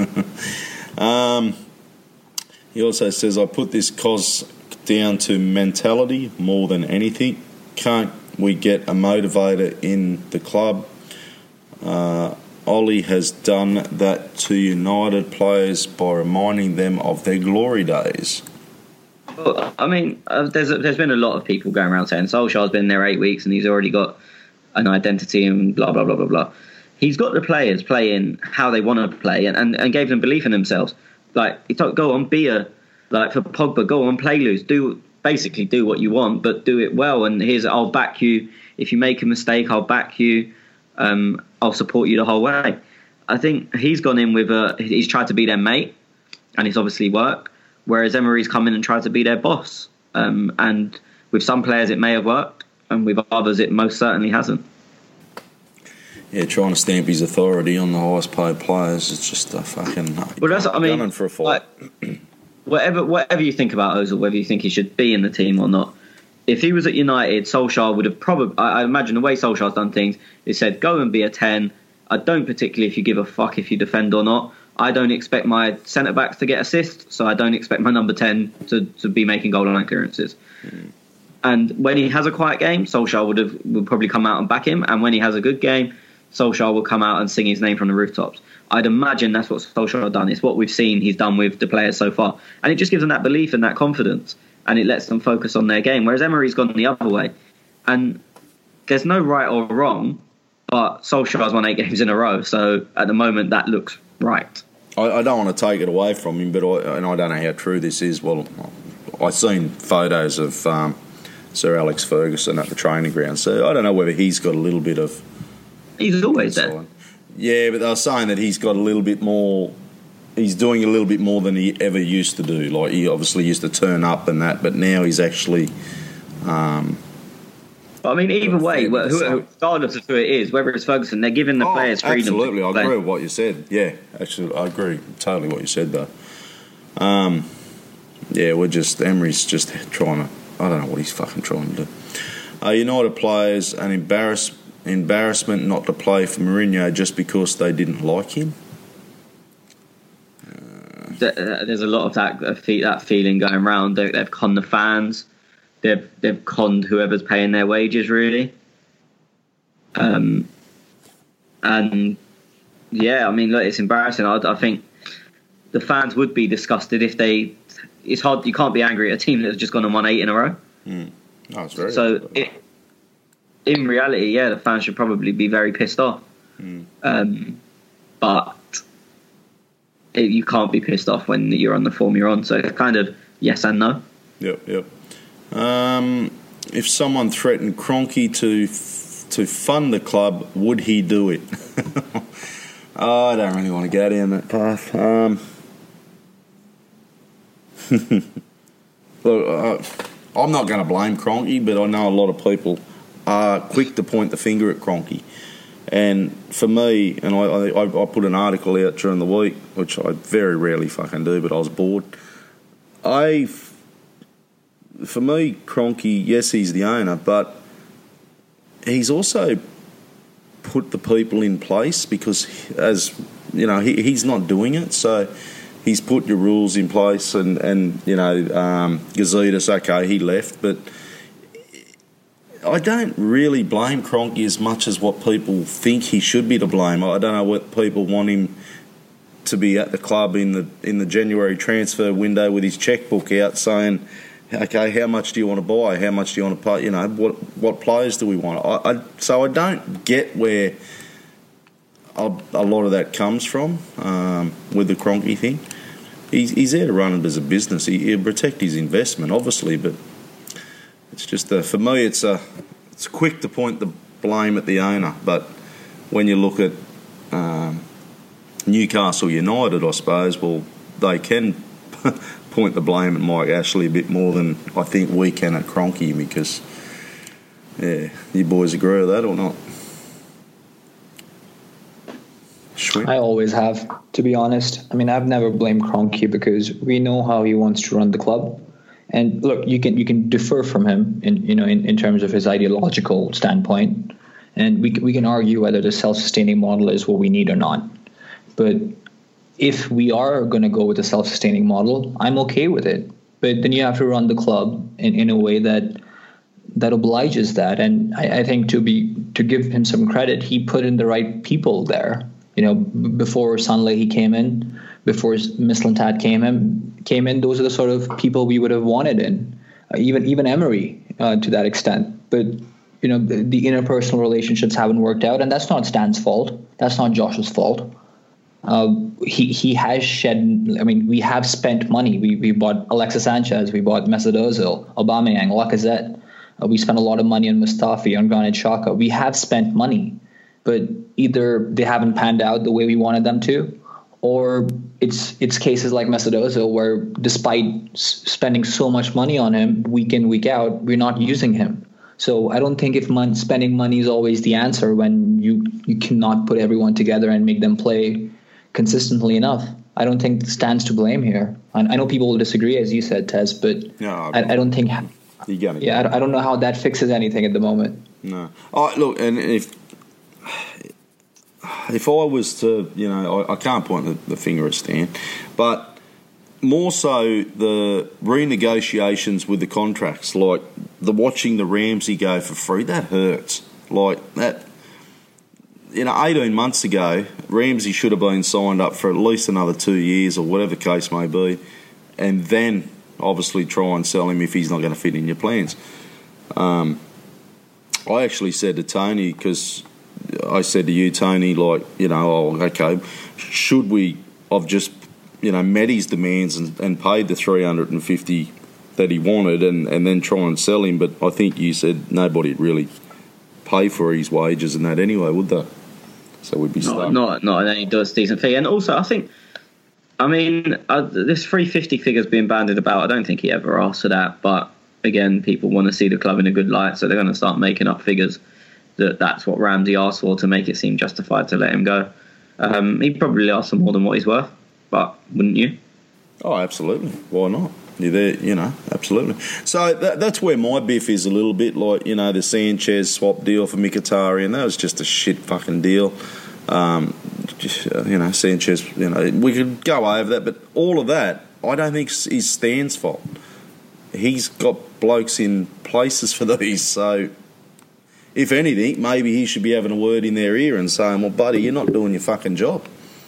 um, he also says, I put this cause down to mentality more than anything. Can't we get a motivator in the club? Uh, Ollie has done that to United players by reminding them of their glory days. Well, I mean, uh, there's a, there's been a lot of people going around saying Solskjaer's been there eight weeks and he's already got an identity and blah, blah, blah, blah, blah. He's got the players playing how they want to play and, and, and gave them belief in themselves. Like, he thought, go on, be a, like for Pogba, go on, play loose, do basically do what you want, but do it well. And here's, I'll back you. If you make a mistake, I'll back you. Um, I'll support you the whole way. I think he's gone in with a, he's tried to be their mate and it's obviously worked. Whereas Emery's come in and tried to be their boss. Um, and with some players it may have worked, and with others it most certainly hasn't. Yeah, trying to stamp his authority on the highest paid players, it's just a fucking... Well, that's, I mean, gunning for a fight. Like, whatever, whatever you think about Ozil, whether you think he should be in the team or not, if he was at United, Solskjaer would have probably... I, I imagine the way Solskjaer's done things, he said, go and be a ten. I don't particularly if you give a fuck if you defend or not. I don't expect my centre-backs to get assists, so I don't expect my number ten to, to be making goal line clearances. Mm. And when he has a quiet game, Solskjaer would have would probably come out and back him. And when he has a good game, Solskjaer will come out and sing his name from the rooftops. I'd imagine that's what Solskjaer has done. It's what we've seen he's done with the players so far. And it just gives them that belief and that confidence. And it lets them focus on their game. Whereas Emery's gone the other way. And there's no right or wrong, but Solskjaer's won eight games in a row. So at the moment, that looks right. I, I don't want to take it away from him, but I, and I don't know how true this is. Well, I've seen photos of um, Sir Alex Ferguson at the training ground, so I don't know whether he's got a little bit of... He's always there. Yeah, but they were saying that he's got a little bit more... He's doing a little bit more than he ever used to do. Like, he obviously used to turn up and that, but now he's actually... Um, I mean, either way, who, regardless of who it is, whether it's Ferguson, they're giving the oh, players freedom. Absolutely, I play. agree with what you said. Yeah, actually, I agree totally what you said, though. Um, yeah, we're just... Emery's just trying to... I don't know what he's fucking trying to do. Uh, United players, an embarrass, embarrassment not to play for Mourinho just because they didn't like him. Uh, There's a lot of that that feeling going around. They've conned the fans. They've they've conned whoever's paying their wages, really. Um, and yeah, I mean, look, it's embarrassing. I, I think the fans would be disgusted if they. It's hard. You can't be angry at a team that's just gone and won eight in a row. Mm. Oh, it's very so, it, in reality, yeah, the fans should probably be very pissed off. Mm. Um, but it, you can't be pissed off when you're on the form you're on. So it's kind of yes and no. Yep, yep. Um, if someone threatened Kroenke to f- to fund the club, would he do it? oh, I don't really want to go down that path. Um, Look, uh, I'm not going to blame Kroenke, but I know a lot of people are quick to point the finger at Kroenke. And for me, and I, I, I put an article out during the week, which I very rarely fucking do, but I was bored. I, for me, Kroenke, yes, he's the owner, but he's also put the people in place because, as you know, he, he's not doing it, so he's put your rules in place, and, and you know, um, Gazidis, okay, he left, but I don't really blame Kroenke as much as what people think he should be to blame. I don't know what people want him to be at the club in the in the January transfer window with his checkbook out saying, okay, how much do you want to buy? How much do you want to pay? You know, what what players do we want? I, I, so I don't get where a, a lot of that comes from um, with the Kroenke thing. He's, he's there to run it as a business. He, he'll protect his investment, obviously, but it's just a, for me, it's a it's quick to point the blame at the owner. But when you look at um, Newcastle United, I suppose, well, they can point the blame at Mike Ashley a bit more than I think we can at Kroenke, because, yeah, you boys agree with that or not? Sweet. I always have, to be honest. I mean, I've never blamed Kroenke because we know how he wants to run the club. And look, you can you can differ from him in you know in, in terms of his ideological standpoint, and we we can argue whether the self-sustaining model is what we need or not. But if we are going to go with a self-sustaining model, I'm okay with it. But then you have to run the club in, in a way that that obliges that. And I, I think to be to give him some credit, he put in the right people there. You know, b- before Sunley he came in, before Mislintat came in, came in, those are the sort of people we would have wanted in. Uh, even even Emery uh, to that extent. But you know, the, the interpersonal relationships haven't worked out, and that's not Stan's fault. That's not Josh's fault. Uh, he he has shed. I mean, we have spent money. We we bought Alexis Sanchez, we bought Mesut Ozil, Aubameyang, Lacazette. Uh, we spent a lot of money on Mustafi, on Granit Xhaka. We have spent money, but either they haven't panned out the way we wanted them to, or it's it's cases like Mesut Ozil where despite s- spending so much money on him week in, week out, we're not using him. So I don't think if mon- spending money is always the answer when you, you cannot put everyone together and make them play consistently enough. I don't think Stan's to blame here. I, I know people will disagree, as you said, Tez, but no, I, I don't think. You gotta yeah, I, I don't know how that fixes anything at the moment. No. Oh, look, and if if I was to, you know, I, I can't point the, the finger at Stan, but more so the renegotiations with the contracts, like the watching the Ramsey go for free, that hurts. Like that. You know, eighteen months ago, Ramsey should have been signed up for at least another two years or whatever the case may be, and then obviously try and sell him if he's not going to fit in your plans. Um, I actually said to Tony, because I said to you, Tony, like, you know, oh, okay, should we have just, you know, met his demands and, and paid the three hundred fifty that he wanted and, and then try and sell him? But I think you said nobody would really pay for his wages and that anyway, would they? So we'd be stuck. Not, not, not, and then he does decent fee. And also, I think, I mean, uh, this three fifty figure's being bandied about. I don't think he ever asked for that. But again, people want to see the club in a good light, so they're going to start making up figures that that's what Ramsey asked for to make it seem justified to let him go. Um, he probably asked for more than what he's worth, but wouldn't you? Oh, absolutely. Why not? You're there, you know, absolutely. So that, that's where my biff is a little bit, like, you know, the Sanchez swap deal for Mkhitaryan, that was just a shit fucking deal. Um, just, uh, you know, Sanchez, you know, we could go over that, but all of that, I don't think is Stan's fault. He's got blokes in places for these, so if anything, maybe he should be having a word in their ear and saying, well, buddy, you're not doing your fucking job.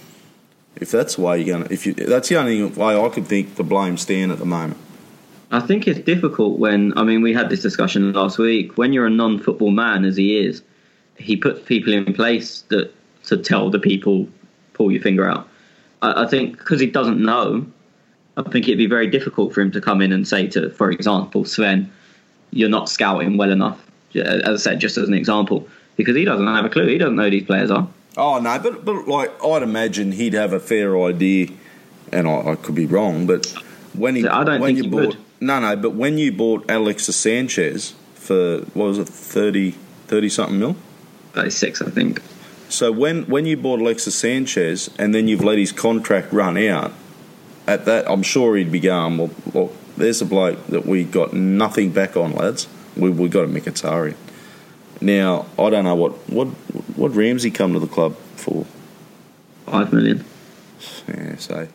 If that's the way you're going to... if you, that's the only way I could think to blame Stan at the moment. I think it's difficult when... I mean, we had this discussion last week. When you're a non-football man, as he is, he puts people in place that to tell the people, pull your finger out. I, I think because he doesn't know, I think it'd be very difficult for him to come in and say to, for example, Sven, you're not scouting well enough. As I said, just as an example. Because he doesn't have a clue. He doesn't know who these players are. Oh, no, but, but like, I'd imagine he'd have a fair idea, and I, I could be wrong, but when he, I don't when think you he bought would. no, no, but when you bought Alexis Sanchez for what was it, thirty, thirty something mil? thirty-six, I think. So when when you bought Alexis Sanchez and then you've let his contract run out, at that I'm sure he'd be going, well, well there's a bloke that we got nothing back on, lads. We we got a Mkhitaryan. Now I don't know what what what Ramsey come to the club for. Five million. Yeah, so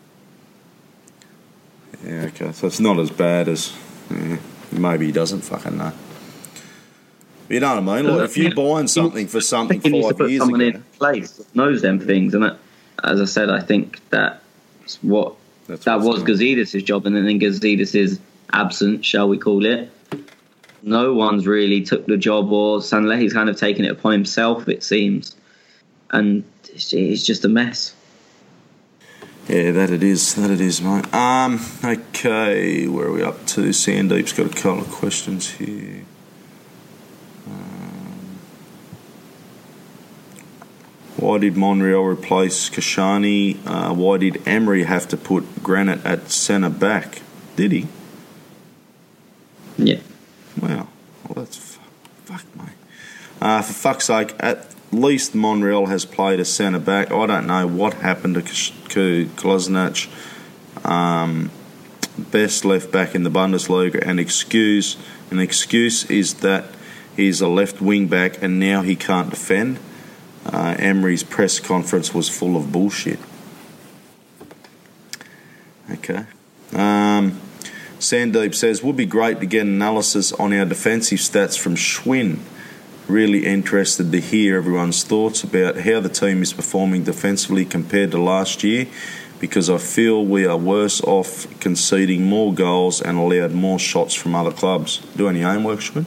yeah, okay. So it's not as bad as yeah, maybe he doesn't fucking know. You know what I mean? Like, if you're buying something for something he needs to five put years someone ago, in place that knows them things, and that, as I said, I think that's what That's that what's was going on. Gazidis' job, and then in Gazidis' absence, shall we call it, no one's really took the job, or Sanlehi's kind of taken it upon himself, it seems, and it's, it's just a mess. Yeah, that it is. That it is, mate. Um, okay, where are we up to? Sandeep's got a couple of questions here. Um, why did Monreal replace Kashani? Uh, why did Emery have to put Granit at centre back? Did he? Yeah. Wow. Well, that's fuck, fuck mate. Uh, for fuck's sake, at least Monreal has played a centre back. I don't know what happened to K- K- Kolasinac. Um, best left back in the Bundesliga. An excuse, an excuse is that he's a left wing back and now he can't defend. Uh, Emery's press conference was full of bullshit. Okay. Um, Sandeep says, would be great to get analysis on our defensive stats from Schwinn. Really interested to hear everyone's thoughts about how the team is performing defensively compared to last year, because I feel we are worse off conceding more goals and allowed more shots from other clubs. Do any homework, Schwinn?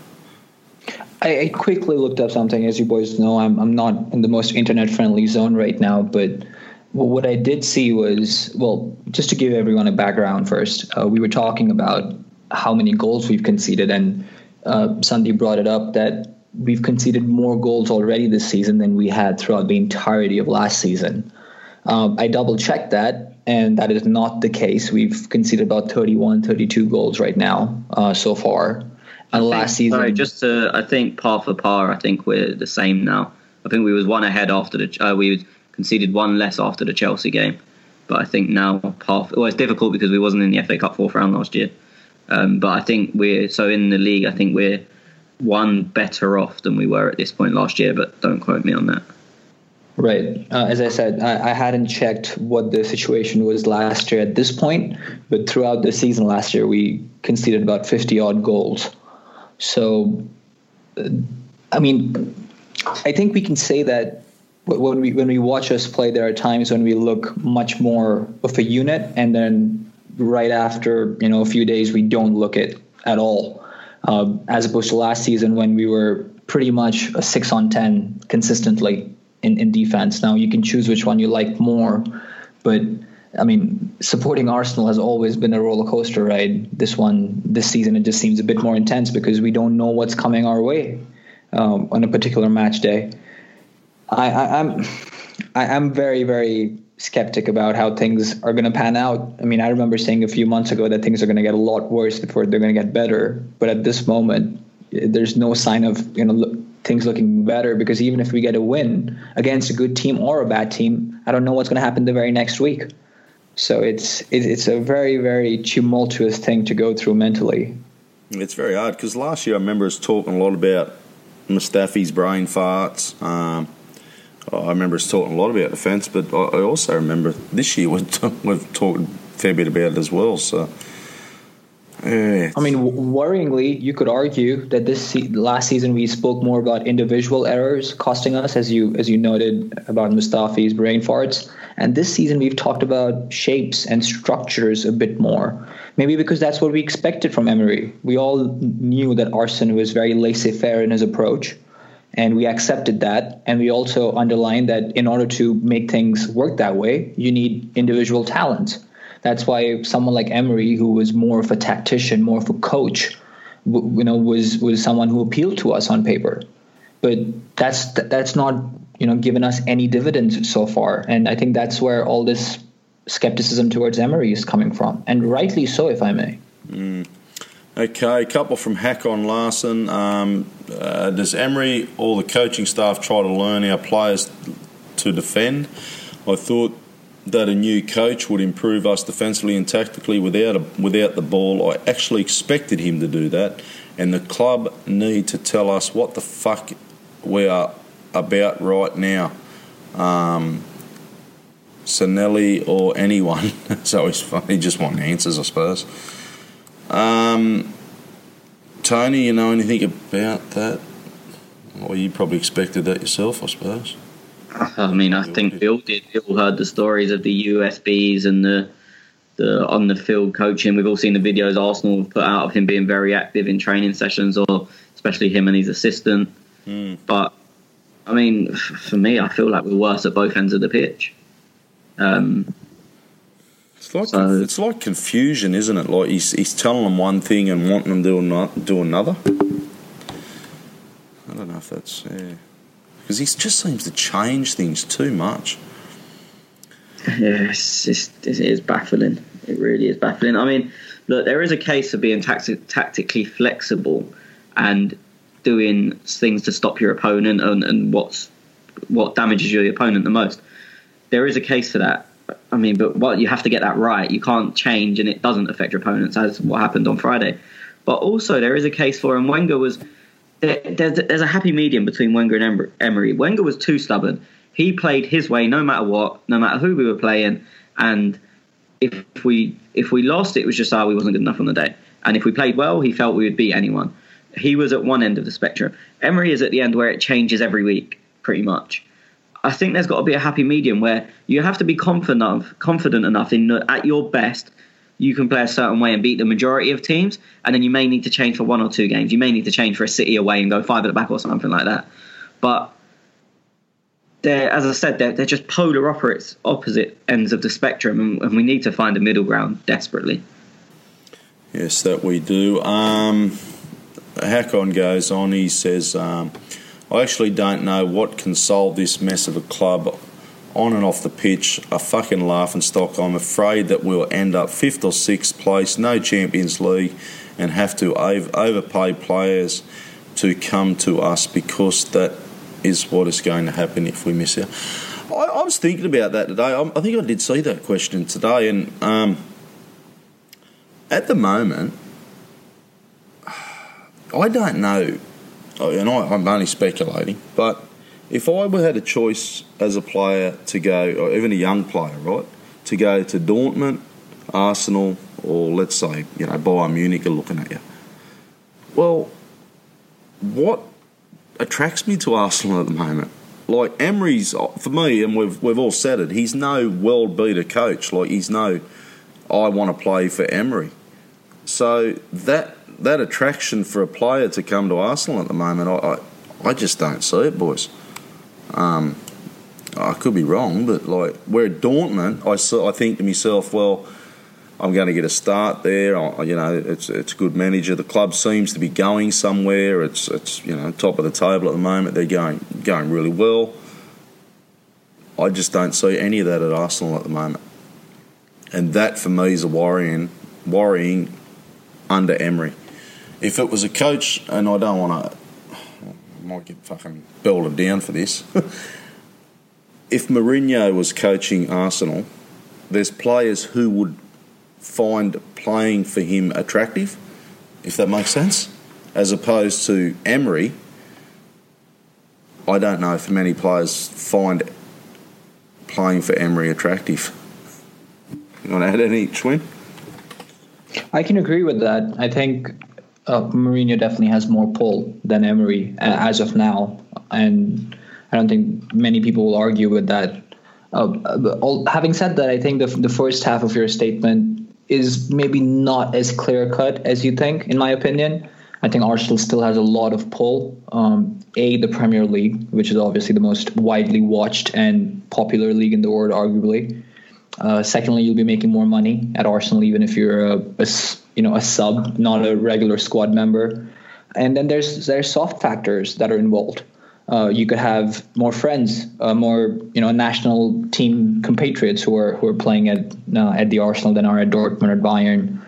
I, I quickly looked up something. As you boys know, I'm I'm not in the most internet-friendly zone right now, but what I did see was, well, just to give everyone a background first, uh, we were talking about how many goals we've conceded, and uh, Sandeep brought it up that we've conceded more goals already this season than we had throughout the entirety of last season. Um, I double-checked that, and that is not the case. We've conceded about thirty-one, thirty-two goals right now uh, so far. And last season, Sorry, just to, I think par for par, I think we're the same now. I think we was one ahead after the, uh, we conceded one less after the Chelsea game. But I think now par for, well, it's difficult because we wasn't in the F A Cup fourth round last year. Um, but I think we're, so in the league, I think we're one better off than we were at this point last year, but don't quote me on that. Right. Uh, as I said, I, I hadn't checked what the situation was last year at this point, but throughout the season last year, we conceded about fifty-odd goals. So, uh, I mean, I think we can say that when we when we watch us play, there are times when we look much more of a unit, and then right after, you know, a few days, we don't look it at all. Uh, as opposed to last season when we were pretty much a six on ten consistently in, in defense. Now you can choose which one you like more, but I mean, supporting Arsenal has always been a roller coaster ride. This one, this season, it just seems a bit more intense because we don't know what's coming our way um, on a particular match day. I, I, I'm, I, I'm very, very skeptic about how things are going to pan out. I mean, I remember saying a few months ago that things are going to get a lot worse before they're going to get better. But at this moment, there's no sign of, you know, look, things looking better, because even if we get a win against a good team or a bad team, I don't know what's going to happen the very next week. So it's it, it's a very, very tumultuous thing to go through mentally. It's very hard because last year I remember us talking a lot about Mustafi's brain farts. Um, I remember us talking a lot about defence, but I also remember this year we've, we've talked a fair bit about it as well. So, yeah. I mean, worryingly, you could argue that this se- last season we spoke more about individual errors costing us, as you as you noted about Mustafi's brain farts. And this season we've talked about shapes and structures a bit more. Maybe because that's what we expected from Emery. We all knew that Arsene was very laissez-faire in his approach, and we accepted that. And we also underlined that in order to make things work that way, you need individual talent. That's why someone like Emery, who was more of a tactician, more of a coach, you know, was was someone who appealed to us on paper. But that's that's not, you know, given us any dividends so far. And I think that's where all this skepticism towards Emery is coming from, and rightly so, if I may. Mm. Okay, a couple from Hakon Larson. Um, uh, does Emery or the coaching staff try to learn our players to defend? I thought that a new coach would improve us defensively and tactically without a, without the ball. I actually expected him to do that, and the club need to tell us what the fuck we are about right now. Um, Sanelli or anyone. So he's funny, just want answers, I suppose. Um, Tony, you know anything about that? Well, you probably expected that yourself, I suppose. I mean, I think we all did. We all heard the stories of the U S Bs and the the on the field coaching. We've all seen the videos Arsenal have put out of him being very active in training sessions, or especially him and his assistant. Mm. But I mean, for me, I feel like we're worse at both ends of the pitch. Um, It's like so, it's like confusion, isn't it? Like he's he's telling them one thing and wanting them to do, do another. I don't know if that's yeah, because he just seems to change things too much. Yeah, it's just, it is baffling. It really is baffling. I mean, look, there is a case for being tacti- tactically flexible and doing things to stop your opponent and, and what's what damages your opponent the most. There is a case for that. I mean, but what you have to get that right. You can't change and it doesn't affect your opponents, as what happened on Friday. But also, there is a case for, and Wenger was there, there's, there's a happy medium between Wenger and Emery. Wenger was too stubborn. He played his way no matter what, no matter who we were playing. And if we if we lost, it was just, oh, we wasn't good enough on the day. And if we played well, he felt we would beat anyone. He was at one end of the spectrum. Emery is at the end where it changes every week, pretty much. I think there's got to be a happy medium where you have to be confident enough, confident enough in that at your best, you can play a certain way and beat the majority of teams, and then you may need to change for one or two games. You may need to change for a City away and go five at the back or something like that. But they're, as I said, they're, they're just polar opposites, opposite ends of the spectrum, and, and we need to find a middle ground desperately. Yes, that we do. Um, Hakon goes on, he says, um, I actually don't know what can solve this mess of a club on and off the pitch. A fucking laughing stock. I'm afraid that we'll end up fifth or sixth place, no Champions League, and have to over- overpay players to come to us, because that is what is going to happen if we miss out. I, I was thinking about that today. I, I think I did see that question today, and um, at the moment, I don't know. And I, I'm only speculating, but if I had a choice as a player to go, or even a young player, right, to go to Dortmund, Arsenal, or let's say, you know, Bayern Munich are looking at you. Well, what attracts me to Arsenal at the moment? Like, Emery's, for me, and we've we've all said it, he's no world-beater coach. Like, he's no, I want to play for Emery. So that that attraction for a player to come to Arsenal at the moment, I I, I just don't see it, boys. Um, I could be wrong, but like we're at Dortmund, I I think to myself, well, I'm going to get a start there. I, you know, it's it's a good manager. The club seems to be going somewhere. It's it's you know top of the table at the moment. They're going going really well. I just don't see any of that at Arsenal at the moment, and that for me is a worrying worrying under Emery. If it was a coach, and I don't want to, I might get fucking belted down for this. If Mourinho was coaching Arsenal, there's players who would find playing for him attractive, if that makes sense, as opposed to Emery. I don't know if many players find playing for Emery attractive. You want to add any, Schwinn? I can agree with that. I think uh, Mourinho definitely has more pull than Emery uh, as of now, and I don't think many people will argue with that. Uh, but all, having said that, I think the the first half of your statement is maybe not as clear-cut as you think, in my opinion. I think Arsenal still has a lot of pull. Um, A, the Premier League, which is obviously the most widely watched and popular league in the world, arguably. Uh, secondly, you'll be making more money at Arsenal, even if you're a, a you know a sub, not a regular squad member. And then there's there's soft factors that are involved. Uh, you could have more friends, uh, more you know national team compatriots who are who are playing at uh, at the Arsenal than are at Dortmund or Bayern.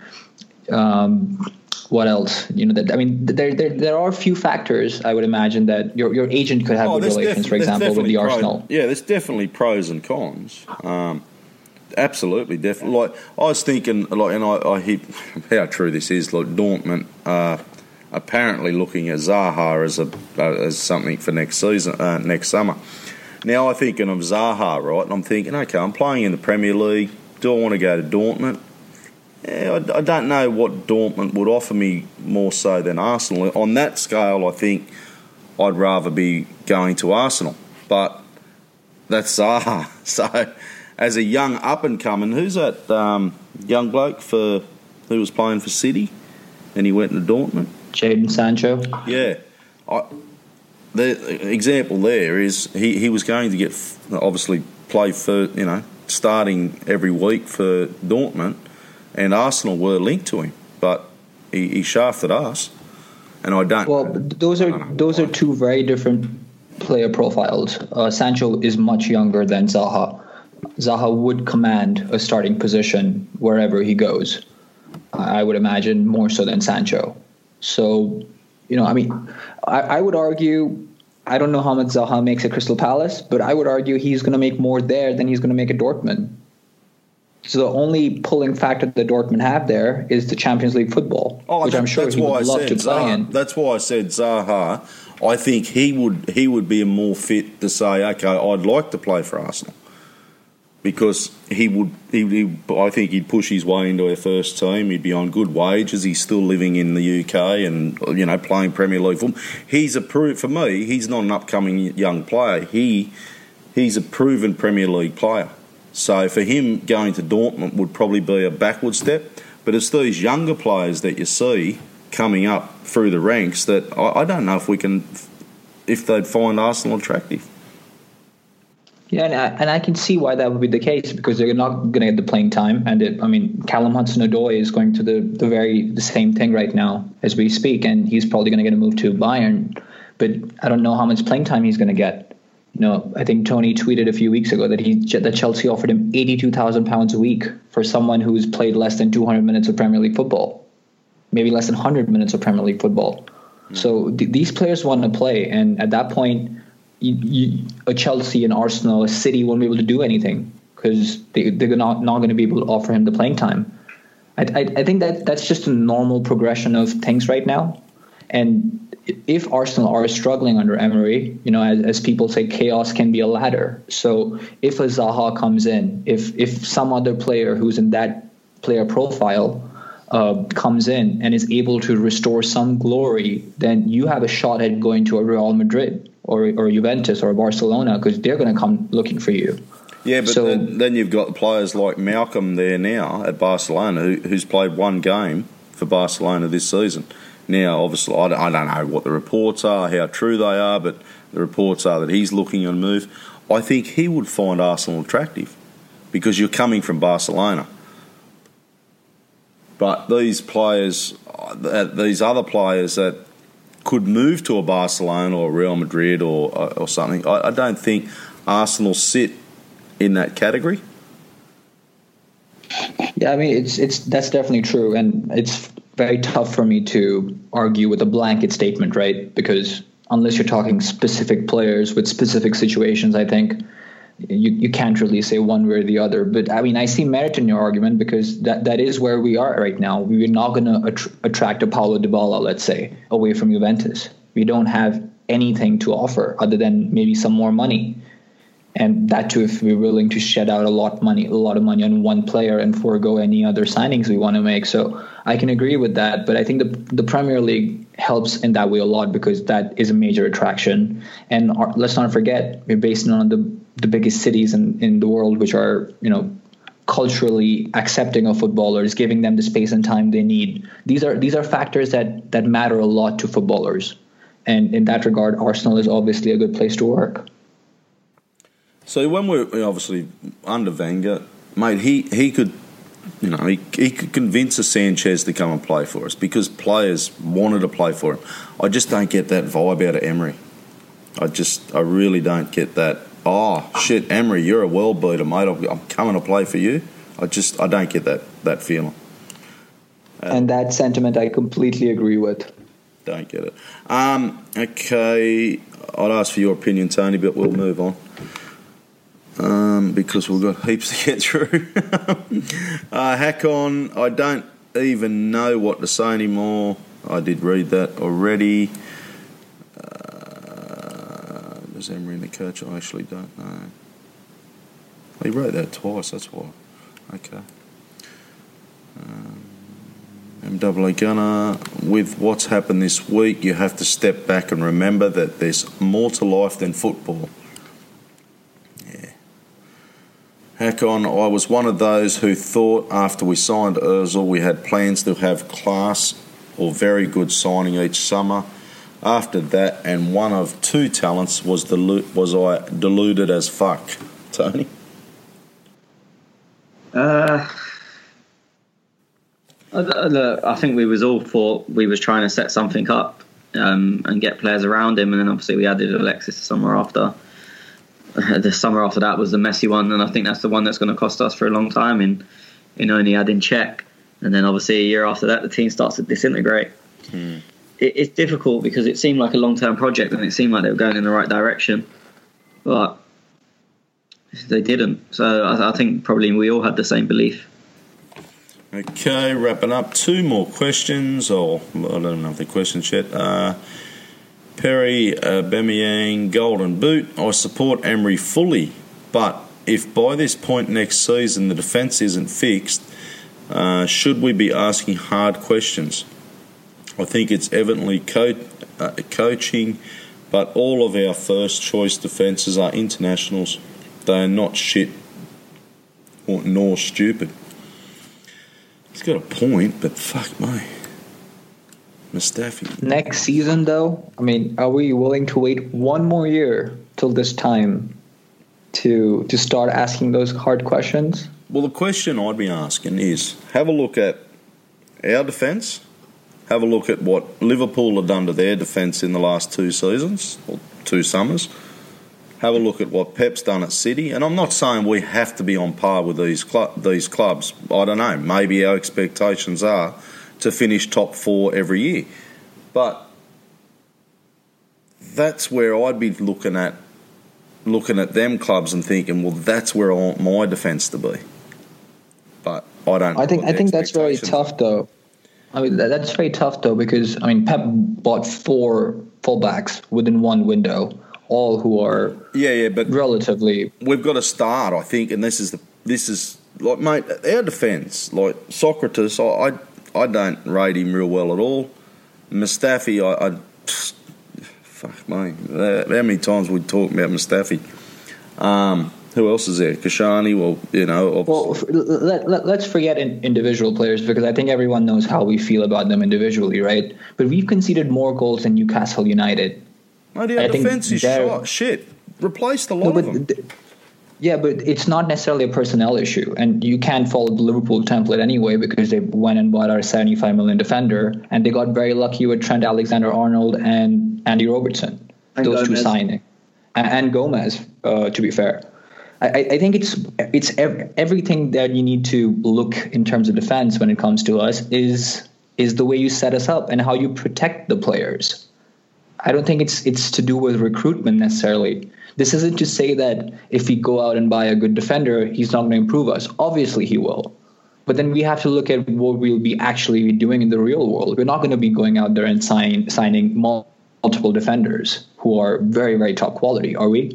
Um, what else? You know, that I mean, there, there there are a few factors I would imagine that your your agent could have oh, good relations, def- for example, with the pro- Arsenal. Yeah, there's definitely pros and cons. Um, absolutely, definitely. Like I was thinking, like, and I, I hear how true this is. Like Dortmund, uh, apparently looking at Zaha as a uh, as something for next season, uh, next summer. Now I'm thinking of Zaha, right? And I'm thinking, okay, I'm playing in the Premier League. Do I want to go to Dortmund? Yeah, I, I don't know what Dortmund would offer me more so than Arsenal. On that scale, I think I'd rather be going to Arsenal. But that's Zaha. So, as a young up-and-coming, who's that um, young bloke for who was playing for City and he went to Dortmund? Jadon Sancho. Yeah. I, the example there is he, he was going to get, obviously, play for, you know, starting every week for Dortmund. And Arsenal were linked to him, but he, he shafted us, and I don't. Well, those are those why. are two very different player profiles. Uh, Sancho is much younger than Zaha. Zaha would command a starting position wherever he goes. I would imagine more so than Sancho. So, you know, I mean, I, I would argue. I don't know how much Zaha makes at Crystal Palace, but I would argue he's going to make more there than he's going to make at Dortmund. So the only pulling factor that Dortmund have there is the Champions League football, oh, which I'm sure he would love to play in. That's why I said Zaha. I think he would he would be more fit to say, okay, I'd like to play for Arsenal, because he would. He, he, I think he'd push his way into our first team. He'd be on good wages. He's still living in the U K and you know playing Premier League football. He's a pro- for me. He's not an upcoming young player. He he's a proven Premier League player. So for him, going to Dortmund would probably be a backward step. But it's these younger players that you see coming up through the ranks that I, I don't know if we can, if they'd find Arsenal attractive. Yeah, and I, and I can see why that would be the case, because they're not going to get the playing time. And it, I mean, Callum Hudson-Odoi is going to the, the very the same thing right now as we speak, and he's probably going to get a move to Bayern. But I don't know how much playing time he's going to get. You know, I think Tony tweeted a few weeks ago that he that Chelsea offered him eighty-two thousand pounds a week for someone who's played less than two hundred minutes of Premier League football, maybe less than one hundred minutes of Premier League football. Mm. So th- these players want to play, and at that point, you, you, a Chelsea, an Arsenal, a City won't be able to do anything because they, they're not not going to be able to offer him the playing time. I, I, I think that that's just a normal progression of things right now, and if Arsenal are struggling under Emery, you know, as, as people say, chaos can be a ladder. So if a Zaha comes in, if if some other player who's in that player profile uh, comes in and is able to restore some glory, then you have a shot at going to a Real Madrid or or Juventus or Barcelona, because they're going to come looking for you. Yeah, but so, then, then you've got players like Malcolm there now at Barcelona, who, who's played one game for Barcelona this season. Now, obviously, I don't, I don't know what the reports are, how true they are, but the reports are that he's looking on move. I think he would find Arsenal attractive because you're coming from Barcelona. But these players, these other players that could move to a Barcelona or Real Madrid or or something, I, I don't think Arsenal sit in that category. Yeah, I mean, it's it's that's definitely true, and it's very tough for me to argue with a blanket statement, right? Because unless you're talking specific players with specific situations, I think you, you can't really say one way or the other. But I mean, I see merit in your argument, because that, that is where we are right now. We're not going to att- attract a Paulo Dybala, let's say, away from Juventus. We don't have anything to offer other than maybe some more money. And that too, if we're willing to shed out a lot of money, a lot of money on one player and forego any other signings we want to make. So I can agree with that. But I think the the Premier League helps in that way a lot, because that is a major attraction. And our, let's not forget, we're based on the, the biggest cities in, in the world, which are, you know, culturally accepting of footballers, giving them the space and time they need. These are these are factors that, that matter a lot to footballers. And in that regard, Arsenal is obviously a good place to work. So when we're obviously under Wenger, mate, he, he could, you know, he, he could convince a Sanchez to come and play for us because players wanted to play for him. I just don't get that vibe out of Emery. I just, I really don't get that. Oh shit, Emery, you're a world beater, mate. I'm coming to play for you. I just, I don't get that that feeling. Uh, and that sentiment, I completely agree with. Don't get it. Um, okay, I'd ask for your opinion, Tony, but we'll move on. Um, because we've got heaps to get through. uh, Hakon, I don't even know what to say anymore. I did read that already. Uh, there's Emery in the coach? I actually don't know. He wrote that twice, that's why. Okay. Um, M W A Gunner, with what's happened this week, you have to step back and remember that there's more to life than football. Hakon, I was one of those who thought after we signed Ozil we had plans to have class or very good signing each summer. After that, and one of two talents, was delu- was I deluded as fuck. Tony? Uh, I think we was all thought we was trying to set something up um, and get players around him, and then obviously we added Alexis the summer after. The summer after that was the messy one, and I think that's the one that's going to cost us for a long time in in only adding Czech. And then obviously a year after that, the team starts to disintegrate. Hmm. It, it's difficult because it seemed like a long-term project and it seemed like they were going in the right direction, but they didn't. So I, I think probably we all had the same belief. Okay, wrapping up. Two more questions. Or I don't know if they're questions yet. Uh, Perry uh, Bemiyang, Golden Boot. I support Emery fully, but if by this point next season the defence isn't fixed, uh, should we be asking hard questions? I think it's evidently co- uh, coaching, but all of our first choice defences are internationals. They are not shit or, nor stupid. He's got a point, but fuck me. Mustafi. Next season, though, I mean, are we willing to wait one more year till this time to to start asking those hard questions? Well, the question I'd be asking is, have a look at our defence, have a look at what Liverpool have done to their defence in the last two seasons, or two summers. Have a look at what Pep's done at City, and I'm not saying we have to be on par with these cl- these clubs. I don't know, maybe our expectations are to finish top four every year. But that's where I'd be looking at looking at them clubs and thinking, well, that's where I want my defence to be. But I don't. I think I think that's very tough, though. I mean, that's very tough, though, because I mean, Pep bought four fullbacks within one window, all who are yeah, yeah, but relatively. We've got to start, I think, and this is the this is like, mate, our defence, like Socrates, I. I I don't rate him real well at all. Mustafi, I, I pfft, fuck me. How many times we talk about Mustafi? Um, who else is there? Kashani, well, you know. Well, let, let, let's forget in, individual players because I think everyone knows how we feel about them individually, right? But we've conceded more goals than Newcastle United. Oh, yeah, defence is shot. Shit. Replace the lot no, of them. Th- Yeah, but it's not necessarily a personnel issue, and you can't follow the Liverpool template anyway because they went and bought our seventy-five million defender, and they got very lucky with Trent Alexander-Arnold and Andy Robertson, and those Gomez. two signing, and, and Gomez. Uh, to be fair, I, I think it's it's ev- everything that you need to look in terms of defense when it comes to us is is the way you set us up and how you protect the players. I don't think it's it's to do with recruitment necessarily. This isn't to say that if we go out and buy a good defender, he's not going to improve us. Obviously, he will. But then we have to look at what we'll be actually doing in the real world. We're not going to be going out there and sign, signing multiple defenders who are very, very top quality, are we?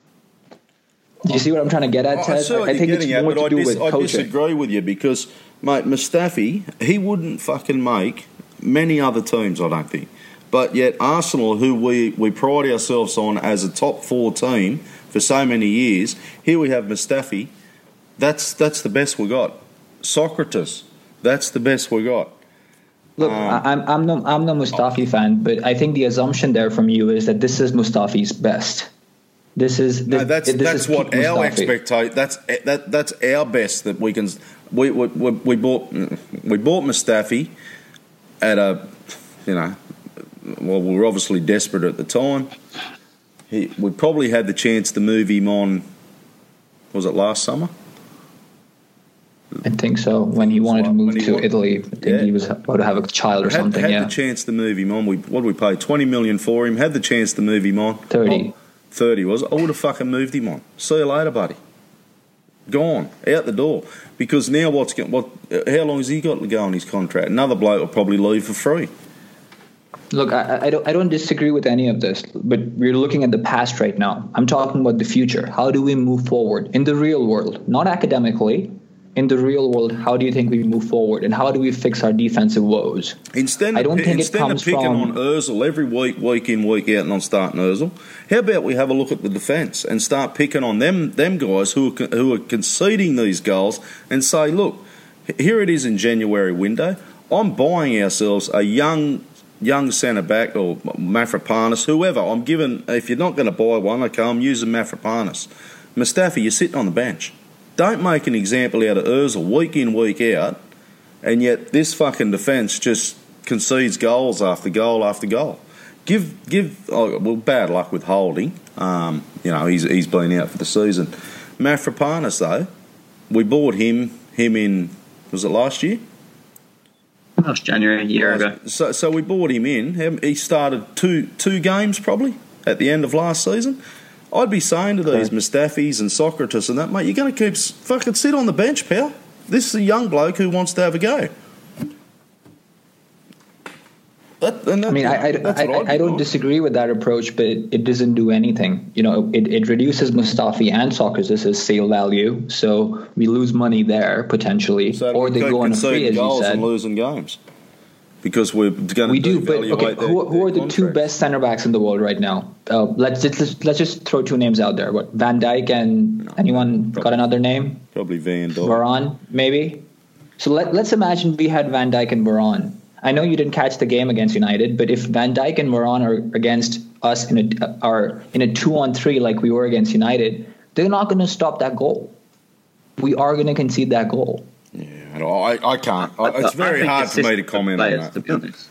Do you see what I'm trying to get at, Ted? I, I, I think it's more at, to do I dis- with coaching. I disagree with you because, mate, Mustafi, he wouldn't fucking make many other teams, I don't think. But yet Arsenal, who we, we pride ourselves on as a top four team for so many years, here we have Mustafi. That's that's the best we got. Socrates, that's the best we got. Look, um, I'm I'm no I'm no Mustafi fan, but I think the assumption there from you is that this is Mustafi's best. This is this, no, that's this that's is what our expectation. That's that that's our best that we can. We we we, we bought we bought Mustafi at a, you know. Well, we were obviously desperate at the time. he, we probably had the chance to move him on, was it last summer? I think so. When he wanted to move to wanted, Italy, I think yeah. he was about to have a child or had, something. Had yeah. the chance to move him on. We what did we pay? Twenty million for him. Had the chance to move him on. Thirty. Oh, Thirty was. I would have fucking moved him on. See you later, buddy. Gone out the door. Because now what's going? What? How long has he got to go on his contract? Another bloke will probably leave for free. Look, I, I don't I don't disagree with any of this, but we're looking at the past right now. I'm talking about the future. How do we move forward in the real world, not academically? In the real world, how do you think we move forward, and how do we fix our defensive woes? Instead, I don't of, think instead it comes of picking from, on Ozil every week, week in, week out, and on starting Ozil, how about we have a look at the defence and start picking on them them guys who are, who are conceding these goals and say, look, here it is in January window. I'm buying ourselves a young young centre back or Mafropanos, whoever. I'm giving. If you're not going to buy one, okay, I'm using Mafropanos. Mustafi, you're sitting on the bench. Don't make an example out of Ozil week in, week out, and yet this fucking defence just concedes goals after goal after goal. Give, give. Oh, well, bad luck with Holding. Um, you know, he's he's been out for the season. Mafropanos, though, we bought him him in, was it last year? Last January, a year ago. So, so we bought him in. He started two two games probably at the end of last season. I'd be saying to these Mustafis and Socrates and that, mate, you're going to keep fucking sit on the bench, pal. This is a young bloke who wants to have a go. That, that, I mean, I, I, I, I don't disagree with that approach, but it, it doesn't do anything. You know, it, it reduces Mustafi and Socrates' sale value, so we lose money there potentially, so or they go on a free, as you said. And losing games. Because we're going to we do, but okay, their, who, who are the contract. two best centre backs in the world right now? Uh, let's, let's let's just throw two names out there. What, Van Dijk and no, anyone probably, got another name? Probably Van Dijk. Varane, maybe. So let let's imagine we had Van Dijk and Varane. I know you didn't catch the game against United, but if Van Dijk and Varane are against us in a are in a two on three like we were against United, they're not going to stop that goal. We are going to concede that goal. Yeah, I, I can't. I, it's very I hard for me to comment players, on that. To be honest,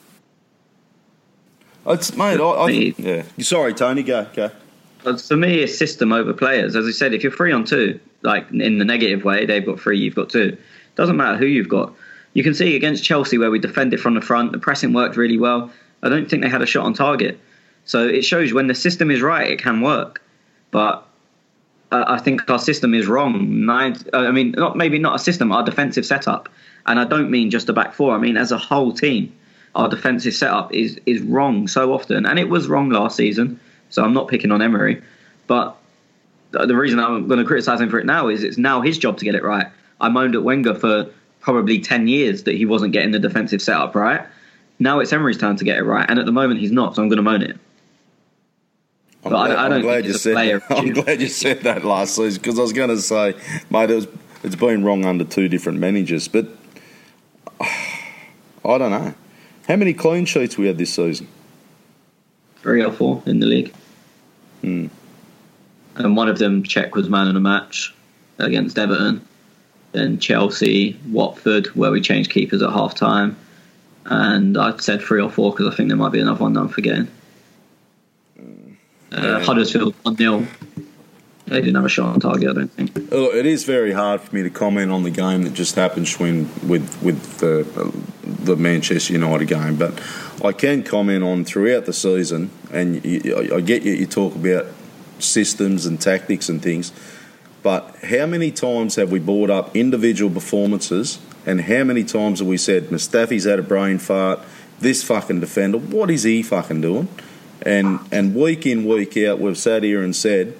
it's mate. I, I, yeah. Sorry, Tony. Go. Go. But for me, it's system over players. As I said, if you're three on two, like in the negative way, they've got three, you've got two. Doesn't matter who you've got. You can see against Chelsea where we defended from the front, the pressing worked really well. I don't think they had a shot on target. So it shows when the system is right, it can work. But uh, I think our system is wrong. Nine, I mean, not maybe not a system, our defensive setup. And I don't mean just the back four. I mean, as a whole team, our defensive setup is is wrong so often. And it was wrong last season. So I'm not picking on Emery. But the reason I'm going to criticise him for it now is it's now his job to get it right. I moaned at Wenger for probably ten years that he wasn't getting the defensive setup right. Now it's Emery's turn to get it right, and at the moment he's not, so I'm going to moan it. I'm but glad, I, I don't I'm glad think you it's a said player. that. I'm glad you said that last season, because I was going to say, mate, it was, it's been wrong under two different managers, but uh, I don't know. How many clean sheets we had this season? Three or four in the league. Hmm. And one of them, Czech, was man of the match against Everton. Then Chelsea, Watford, where we changed keepers at half time. And I said three or four because I think there might be another one that I'm forgetting. Uh, yeah. Huddersfield one nil. They didn't have a shot on target, I don't think. It is very hard for me to comment on the game that just happened when, with with the the Manchester United game, but I can comment on throughout the season, and you, I get you, you talk about systems and tactics and things, but how many times have we brought up individual performances, and how many times have we said, Mustafi's had a brain fart, this fucking defender, what is he fucking doing? And and week in, week out, we've sat here and said,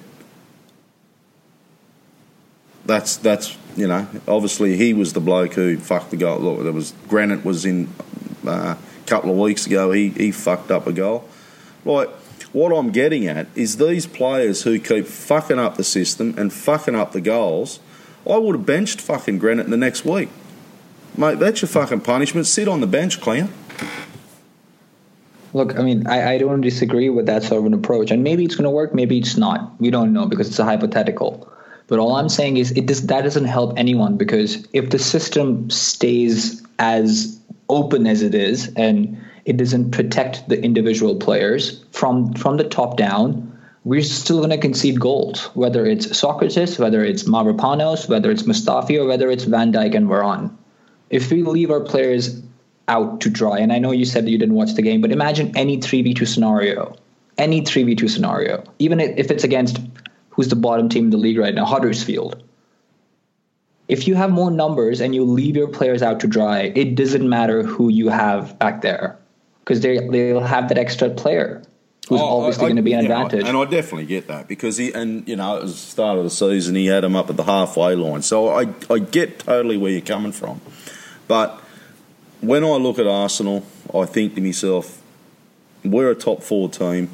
that's, that's you know, obviously he was the bloke who fucked the goal. Look, there was, Granit was in uh, a couple of weeks ago, he, he fucked up a goal. Like, what I'm getting at is these players who keep fucking up the system and fucking up the goals, I would have benched fucking Granit the next week. Mate, that's your fucking punishment. Sit on the bench, clown. Look, I mean, I, I don't disagree with that sort of an approach. And maybe it's going to work, maybe it's not. We don't know because it's a hypothetical. But all I'm saying is it does, that doesn't help anyone, because if the system stays as open as it is and it doesn't protect the individual players from from the top down, we're still going to concede goals, whether it's Socrates, whether it's Mavropanos, whether it's Mustafi, or whether it's Van Dijk and Varane. If we leave our players out to dry, and I know you said that you didn't watch the game, but imagine any three v two scenario, any three v two scenario, even if it's against who's the bottom team in the league right now, Huddersfield. If you have more numbers and you leave your players out to dry, it doesn't matter who you have back there, because they they'll have that extra player who's oh, obviously I, going to be an yeah, advantage. And I definitely get that, because he, and you know, at the start of the season, he had him up at the halfway line. So I, I get totally where you're coming from. But when I look at Arsenal, I think to myself, we're a top four team.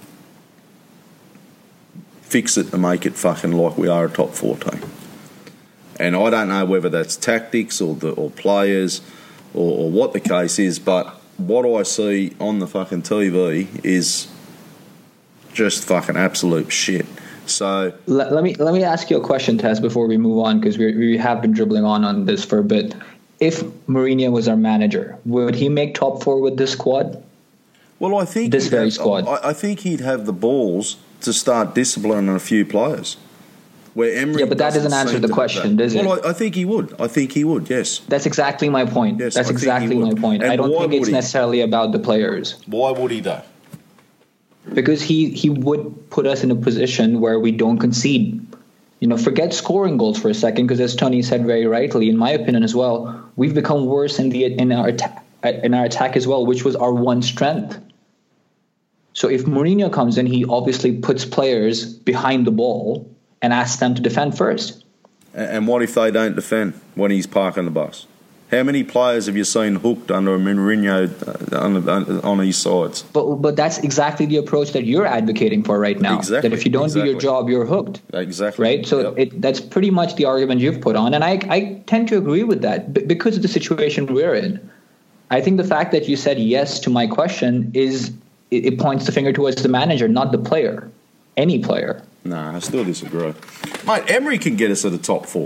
Fix it and make it fucking like we are a top four team. And I don't know whether that's tactics or the or players or, or what the case is, but what I see on the fucking T V is just fucking absolute shit. So let, let me let me ask you a question, Tess, before we move on, because we we have been dribbling on on this for a bit. If Mourinho was our manager, would he make top four with this squad? Well, I think this very have, squad. I, I think he'd have the balls to start disciplining a few players. Where Emery yeah, but that doesn't answer the question, does it? Well, I, I think he would. I think he would. Yes. That's exactly my point. Yes, That's I exactly my point. And I don't think it's he? necessarily about the players. Why would he though? Because he, he would put us in a position where we don't concede. You know, forget scoring goals for a second, because as Tony said very rightly, in my opinion as well, we've become worse in the in our attack in our attack as well, which was our one strength. So if Mourinho comes in, he obviously puts players behind the ball and asks them to defend first. And what if they don't defend when he's parking the bus? How many players have you seen hooked under a Mourinho on, on his sides? But but that's exactly the approach that you're advocating for right now. Exactly. That if you don't exactly. do your job, you're hooked. Exactly. Right? So yep. it, that's pretty much the argument you've put on. And I, I tend to agree with that b- because of the situation we're in. I think the fact that you said yes to my question is it, it points the finger towards the manager, not the player. Any player. No, I still disagree. Mate, Emery can get us at the top four.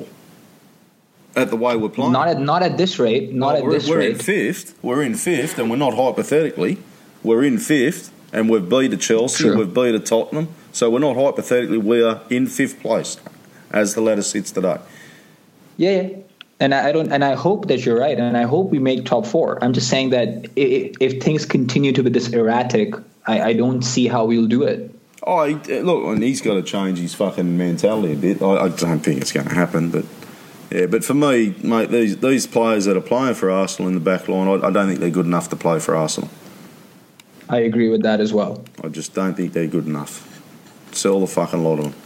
At the way we're playing. Not at not at this rate. Not well, at we're, this we're rate. We're in fifth. We're in fifth, and we're not hypothetically. We're in fifth, and we've beat a Chelsea. True. We've beat a Tottenham. So we're not hypothetically. We are in fifth place, as the ladder sits today. Yeah, yeah. And I don't. And I hope that you're right. And I hope we make top four. I'm just saying that if, if things continue to be this erratic, I, I don't see how we'll do it. Oh, he, look, and he's got to change his fucking mentality a bit. I, I don't think it's going to happen, but yeah. But for me, mate, these these players that are playing for Arsenal in the back line, I, I don't think they're good enough to play for Arsenal. I agree with that as well. I just don't think they're good enough. Sell the fucking lot of them.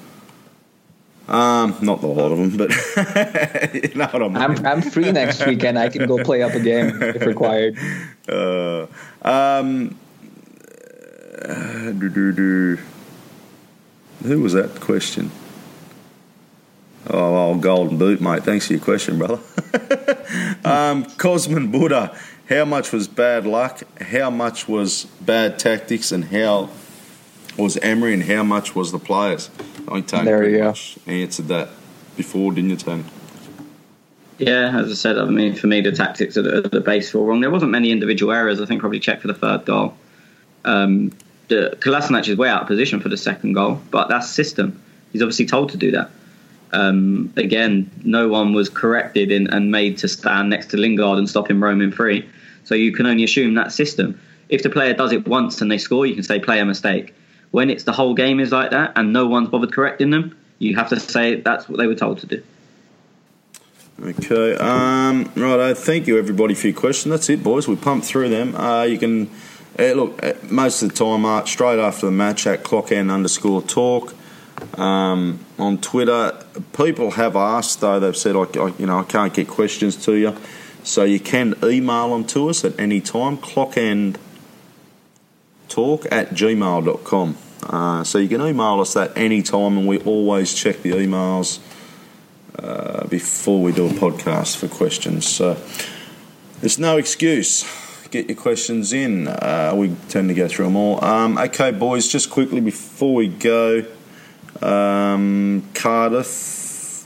Um, not the lot of them, but you know what I mean. I'm I'm free next weekend. I can go play up a game if required. Uh, um. Uh, do, do, do. Who was that question? Oh, oh, golden boot, mate. Thanks for your question, brother. um, Cosman Buddha, how much was bad luck? How much was bad tactics? And how was Emery? And how much was the players? I think Tony there pretty you much go. answered that before, didn't you, Tony? Yeah, as I said, I mean, for me, the tactics are the, the base were wrong. There wasn't many individual errors. I think probably checked for the third goal. Um, the Kolasinac is way out of position for the second goal, but that's system. He's obviously told to do that. Um, again, no one was corrected in, and made to stand next to Lingard and stop him roaming free. So you can only assume that system. If the player does it once and they score, you can say player mistake. When it's the whole game is like that and no one's bothered correcting them, you have to say that's what they were told to do. Okay, um, right. Thank you, everybody, for your question. That's it, boys. We pumped through them. Uh, you can uh, look uh, most of the time, uh, straight after the match at clockend underscore talk um, on Twitter. People have asked though; they've said, I, I, you know, I can't get questions to you, so you can email them to us at any time. Clockend talk at gmail dot com. Uh, so you can email us at any time, and we always check the emails Uh, before we do a podcast for questions. So there's no excuse. Get your questions in. Uh, we tend to go through them all. Um, okay, boys, just quickly before we go, um, Cardiff.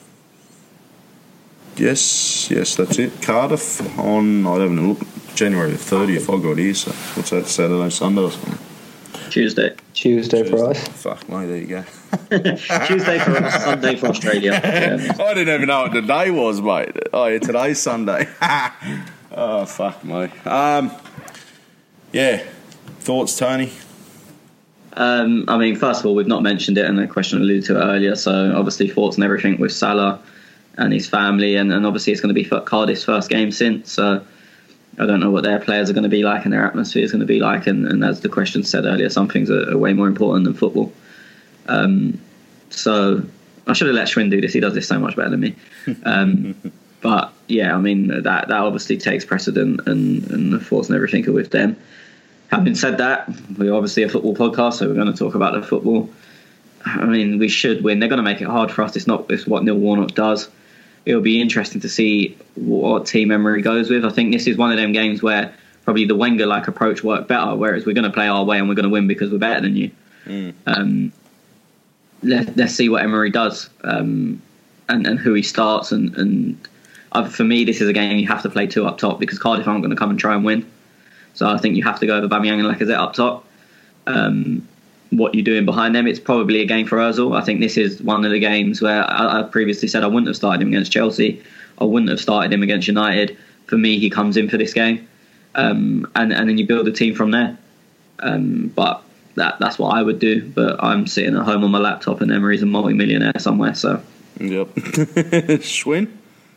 Yes, yes, that's it. Cardiff on, I don't even look, January the thirtieth, I got here, so what's that, Saturday, Sunday or something? Tuesday. Tuesday for us. Fuck me, there you go. Tuesday for us, Sunday for Australia. Yeah. I didn't even know what the day was, mate. Oh, yeah, today's Sunday. Oh, fuck me. Um, yeah. Thoughts, Tony? Um, I mean, first of all, we've not mentioned it, and the question alluded to it earlier. So, obviously, thoughts and everything with Salah and his family, and, and obviously, it's going to be Cardiff's first game since. So, I don't know what their players are going to be like and their atmosphere is going to be like. And, and as the question said earlier, some things are, are way more important than football. Um, so, I should have let Schwinn do this. He does this so much better than me. Um, but yeah, I mean, that that obviously takes precedent, and, and the thoughts and everything are with them. Having said that, we're obviously a football podcast, so we're going to talk about the football. I mean, we should win. They're going to make it hard for us. It's not it's what Neil Warnock does. It'll be interesting to see what team Emery goes with. I think this is one of them games where probably the Wenger-like approach worked better, whereas we're going to play our way and we're going to win because we're better than you. Mm. Um, let, let's see what Emery does um, and, and who he starts. And, and uh, for me, this is a game you have to play two up top because Cardiff aren't going to come and try and win. So I think you have to go with Aubameyang and Lacazette up top. Um, what you're doing behind them, it's probably a game for Ozil. I think this is one of the games where I, I previously said I wouldn't have started him against Chelsea. I wouldn't have started him against United. For me, he comes in for this game. Um, and, and then you build a team from there. Um, but that that's what I would do. But I'm sitting at home on my laptop and Emery's a multi-millionaire somewhere. So Yep. Schwinn?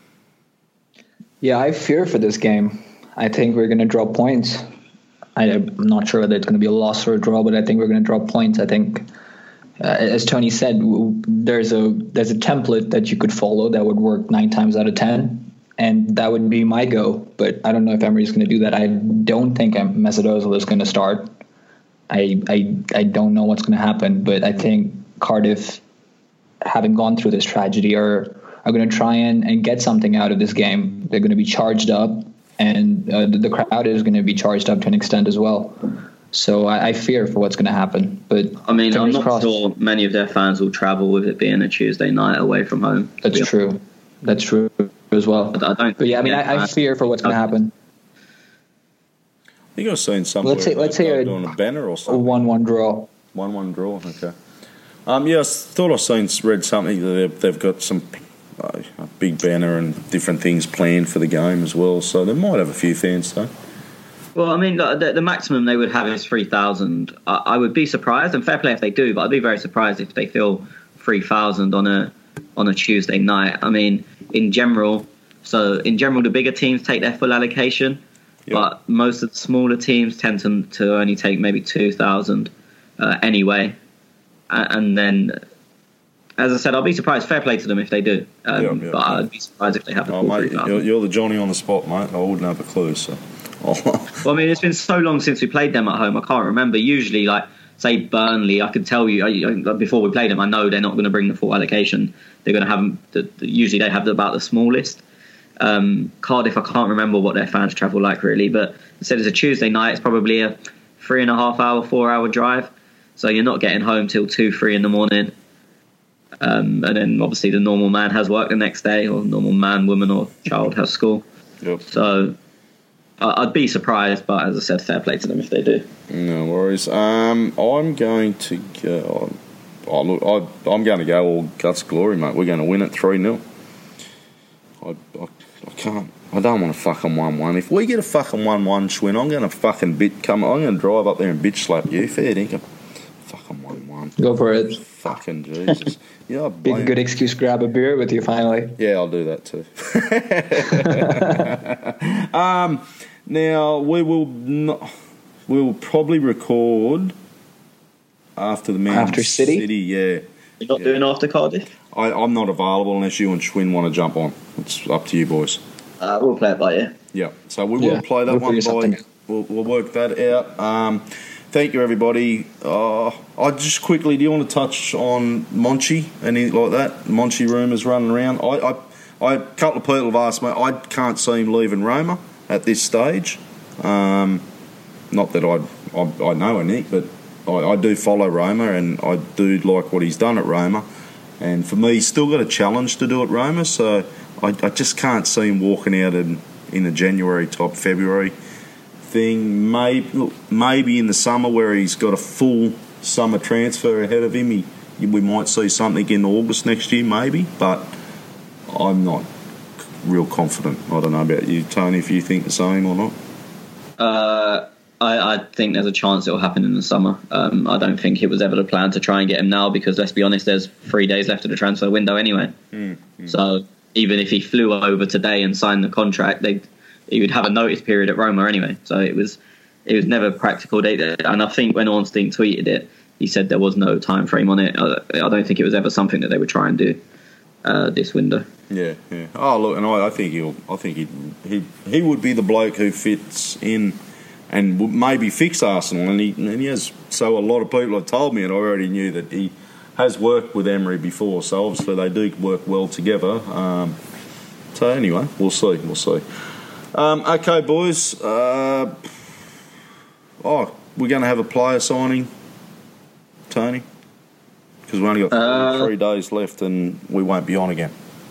Yeah, I fear for this game. I think we're going to drop points. I, I'm not sure whether it's going to be a loss or a draw, but I think we're going to drop points. I think, uh, as Tony said, there's a there's a template that you could follow that would work nine times out of ten, and that would be my go. But I don't know if Emery's going to do that. I don't think Mesut Ozil is going to start. I I I don't know what's going to happen, but I think Cardiff, having gone through this tragedy, are are going to try and, and get something out of this game. They're going to be charged up. And uh, the, the crowd is going to be charged up to an extent as well. So I, I fear for what's going to happen. But I mean, I'm not crossed. sure many of their fans will travel with it being a Tuesday night away from home. That's true. That's true as well. I don't but yeah, I mean, I, I fear for what's going to happen. I think I was seeing somewhere. Let's say, let's say a, doing a banner or something. A one-one draw. One-one draw. Okay. Um, yeah, I thought I seen read something that they've, they've got some. Uh, a big banner and different things planned for the game as well, so they might have a few fans though. Well, I mean, the, the maximum they would have is three thousand. I, I would be surprised, and fair play if they do, but I'd be very surprised if they fill three thousand on a on a Tuesday night. I mean, in general, so in general, the bigger teams take their full allocation, yep. But most of the smaller teams tend to, to only take maybe two thousand uh, anyway, and then. As I said, I'll be surprised. Fair play to them if they do. Um, yeah, yeah, but yeah. I'd be surprised if they have the oh, full mate, you're, you're the Johnny on the spot, mate. I wouldn't have a clue. So, well, I mean, it's been so long since we played them at home. I can't remember. Usually, like, say, Burnley, I could tell you I, before we played them, I know they're not going to bring the full allocation. They're going to have the, the, usually they have the, about the smallest. Um, Cardiff, I can't remember what their fans travel like, really. But instead, it's a Tuesday night. It's probably a three and a half hour, four hour drive. So you're not getting home till two, three in the morning. Um, and then obviously the normal man has work the next day, or normal man, woman, or child has school. Yep. So uh, I'd be surprised, but as I said, fair play to them if they do. No worries. Um, I'm going to go. Oh, look, I, I'm going to go all guts glory, mate. We're going to win it three nil. I, I, I can't. I don't want to fucking one-one. If we get a fucking one-one, Schwinn, I'm going to fucking bit come. I'm going to drive up there and bitch slap you. Fair dinkum. Fucking one-one. Go for it. Fucking Jesus. Yeah, big a good excuse to grab a beer with you finally. Yeah, I'll do that too. um, now we will not, we will probably record after the Man after City. City, yeah. You're not yeah. doing after Cardiff? I, I'm not available unless you and Schwinn want to jump on. It's up to you boys. Uh, we'll play it by ear. Yeah, so we will yeah, play that we'll one by. We'll, we'll work that out. Um, Thank you, everybody. Uh, I just quickly, do you want to touch on Monchi, anything like that? Monchi rumours running around. I, I, I, a couple of people have asked me. I can't see him leaving Roma at this stage. Um, not that I, I, I know anything, but I, I do follow Roma, and I do like what he's done at Roma. And for me, he's still got a challenge to do at Roma, so I, I just can't see him walking out in in a January type February. thing. Maybe, maybe in the summer where he's got a full summer transfer ahead of him, he, we might see something in August next year, maybe. But I'm not real confident. I don't know about you, Tony, if you think the same or not. Uh, I, I think there's a chance it will happen in the summer. Um, I don't think it was ever the plan to try and get him now because, let's be honest, there's three days left of the transfer window anyway. Mm, mm. So even if he flew over today and signed the contract, they he would have a notice period at Roma anyway. So it was it was never practical. And I think when Ornstein tweeted it, he said there was no time frame on it. I, I don't think it was ever something that they would try and do uh, this window. Yeah, yeah. Oh, look, and I, I think he'll. I think he he he would be the bloke who fits in and would maybe fix Arsenal. And he and he has. So a lot of people have told me, and I already knew that he has worked with Emery before. So obviously they do work well together. Um, so anyway, we'll see. We'll see. Um, okay, boys. Uh, oh, we're going to have a player signing, Tony, because we've only got three, uh, three days left, and we won't be on again.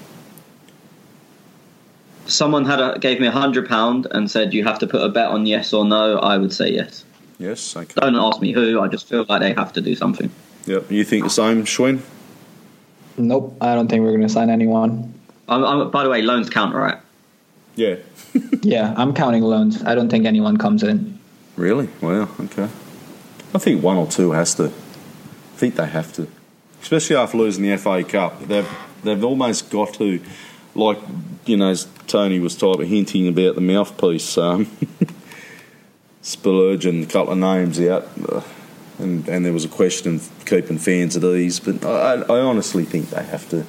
Someone had a, gave me a hundred pound and said you have to put a bet on yes or no. I would say yes. Yes. Okay. Don't ask me who. I just feel like they have to do something. Yep. You think the same, Schwinn? Nope. I don't think we're going to sign anyone. I'm, I'm, by the way, loans count, right? Yeah. Yeah, I'm counting loans. I don't think anyone comes in. Really? Wow. Okay. I think one or two has to. I think they have to, especially after losing the F A Cup. They've they've almost got to. Like, you know, as Tony was type of hinting about the mouthpiece, um, Spurgeon, a couple of names out, uh, and, and there was a question of keeping fans at ease. But I, I honestly think they have to.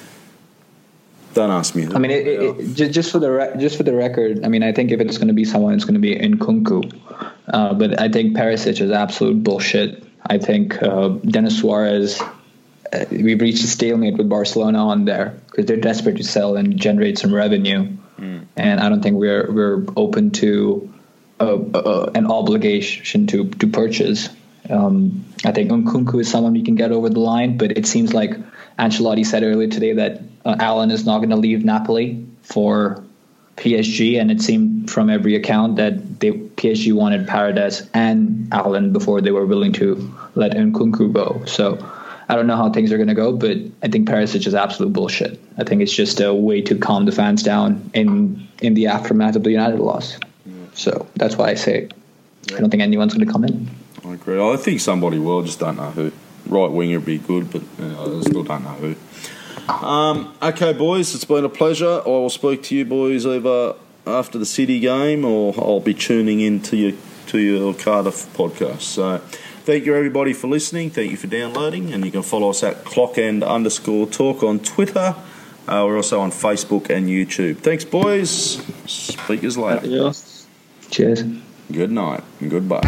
Don't ask me. I mean, it, it, it, just for the re- just for the record, I mean, I think if it's going to be someone, it's going to be Nkunku. Uh, but I think Perisic is absolute bullshit. I think uh, Denis Suarez. Uh, we've reached a stalemate with Barcelona on there because they're desperate to sell and generate some revenue, mm. and I don't think we're we're open to uh, uh, an obligation to to purchase. Um, I think Nkunku is someone we can get over the line, but it seems like Ancelotti said earlier today that uh, Alan is not going to leave Napoli for P S G, and it seemed from every account that they, P S G wanted Paredes and Alan before they were willing to let Nkunku go. So. I don't know how things are going to go, but I think Perisic is absolute bullshit. I think it's just a way to calm the fans down in in the aftermath of the United loss. Yeah. So that's why I say yeah. I don't think anyone's going to come in. I agree. I think somebody will. I just don't know who. Right winger would be good, but you know, I still don't know who. Um, okay, boys, it's been a pleasure. I will speak to you boys either after the City game or I'll be tuning in to your, to your Cardiff podcast. So... Thank you, everybody, for listening. Thank you for downloading. And you can follow us at clockend underscore talk on Twitter. Uh, we're also on Facebook and YouTube. Thanks, boys. Speak us later. Adios. Cheers. Good night and goodbye.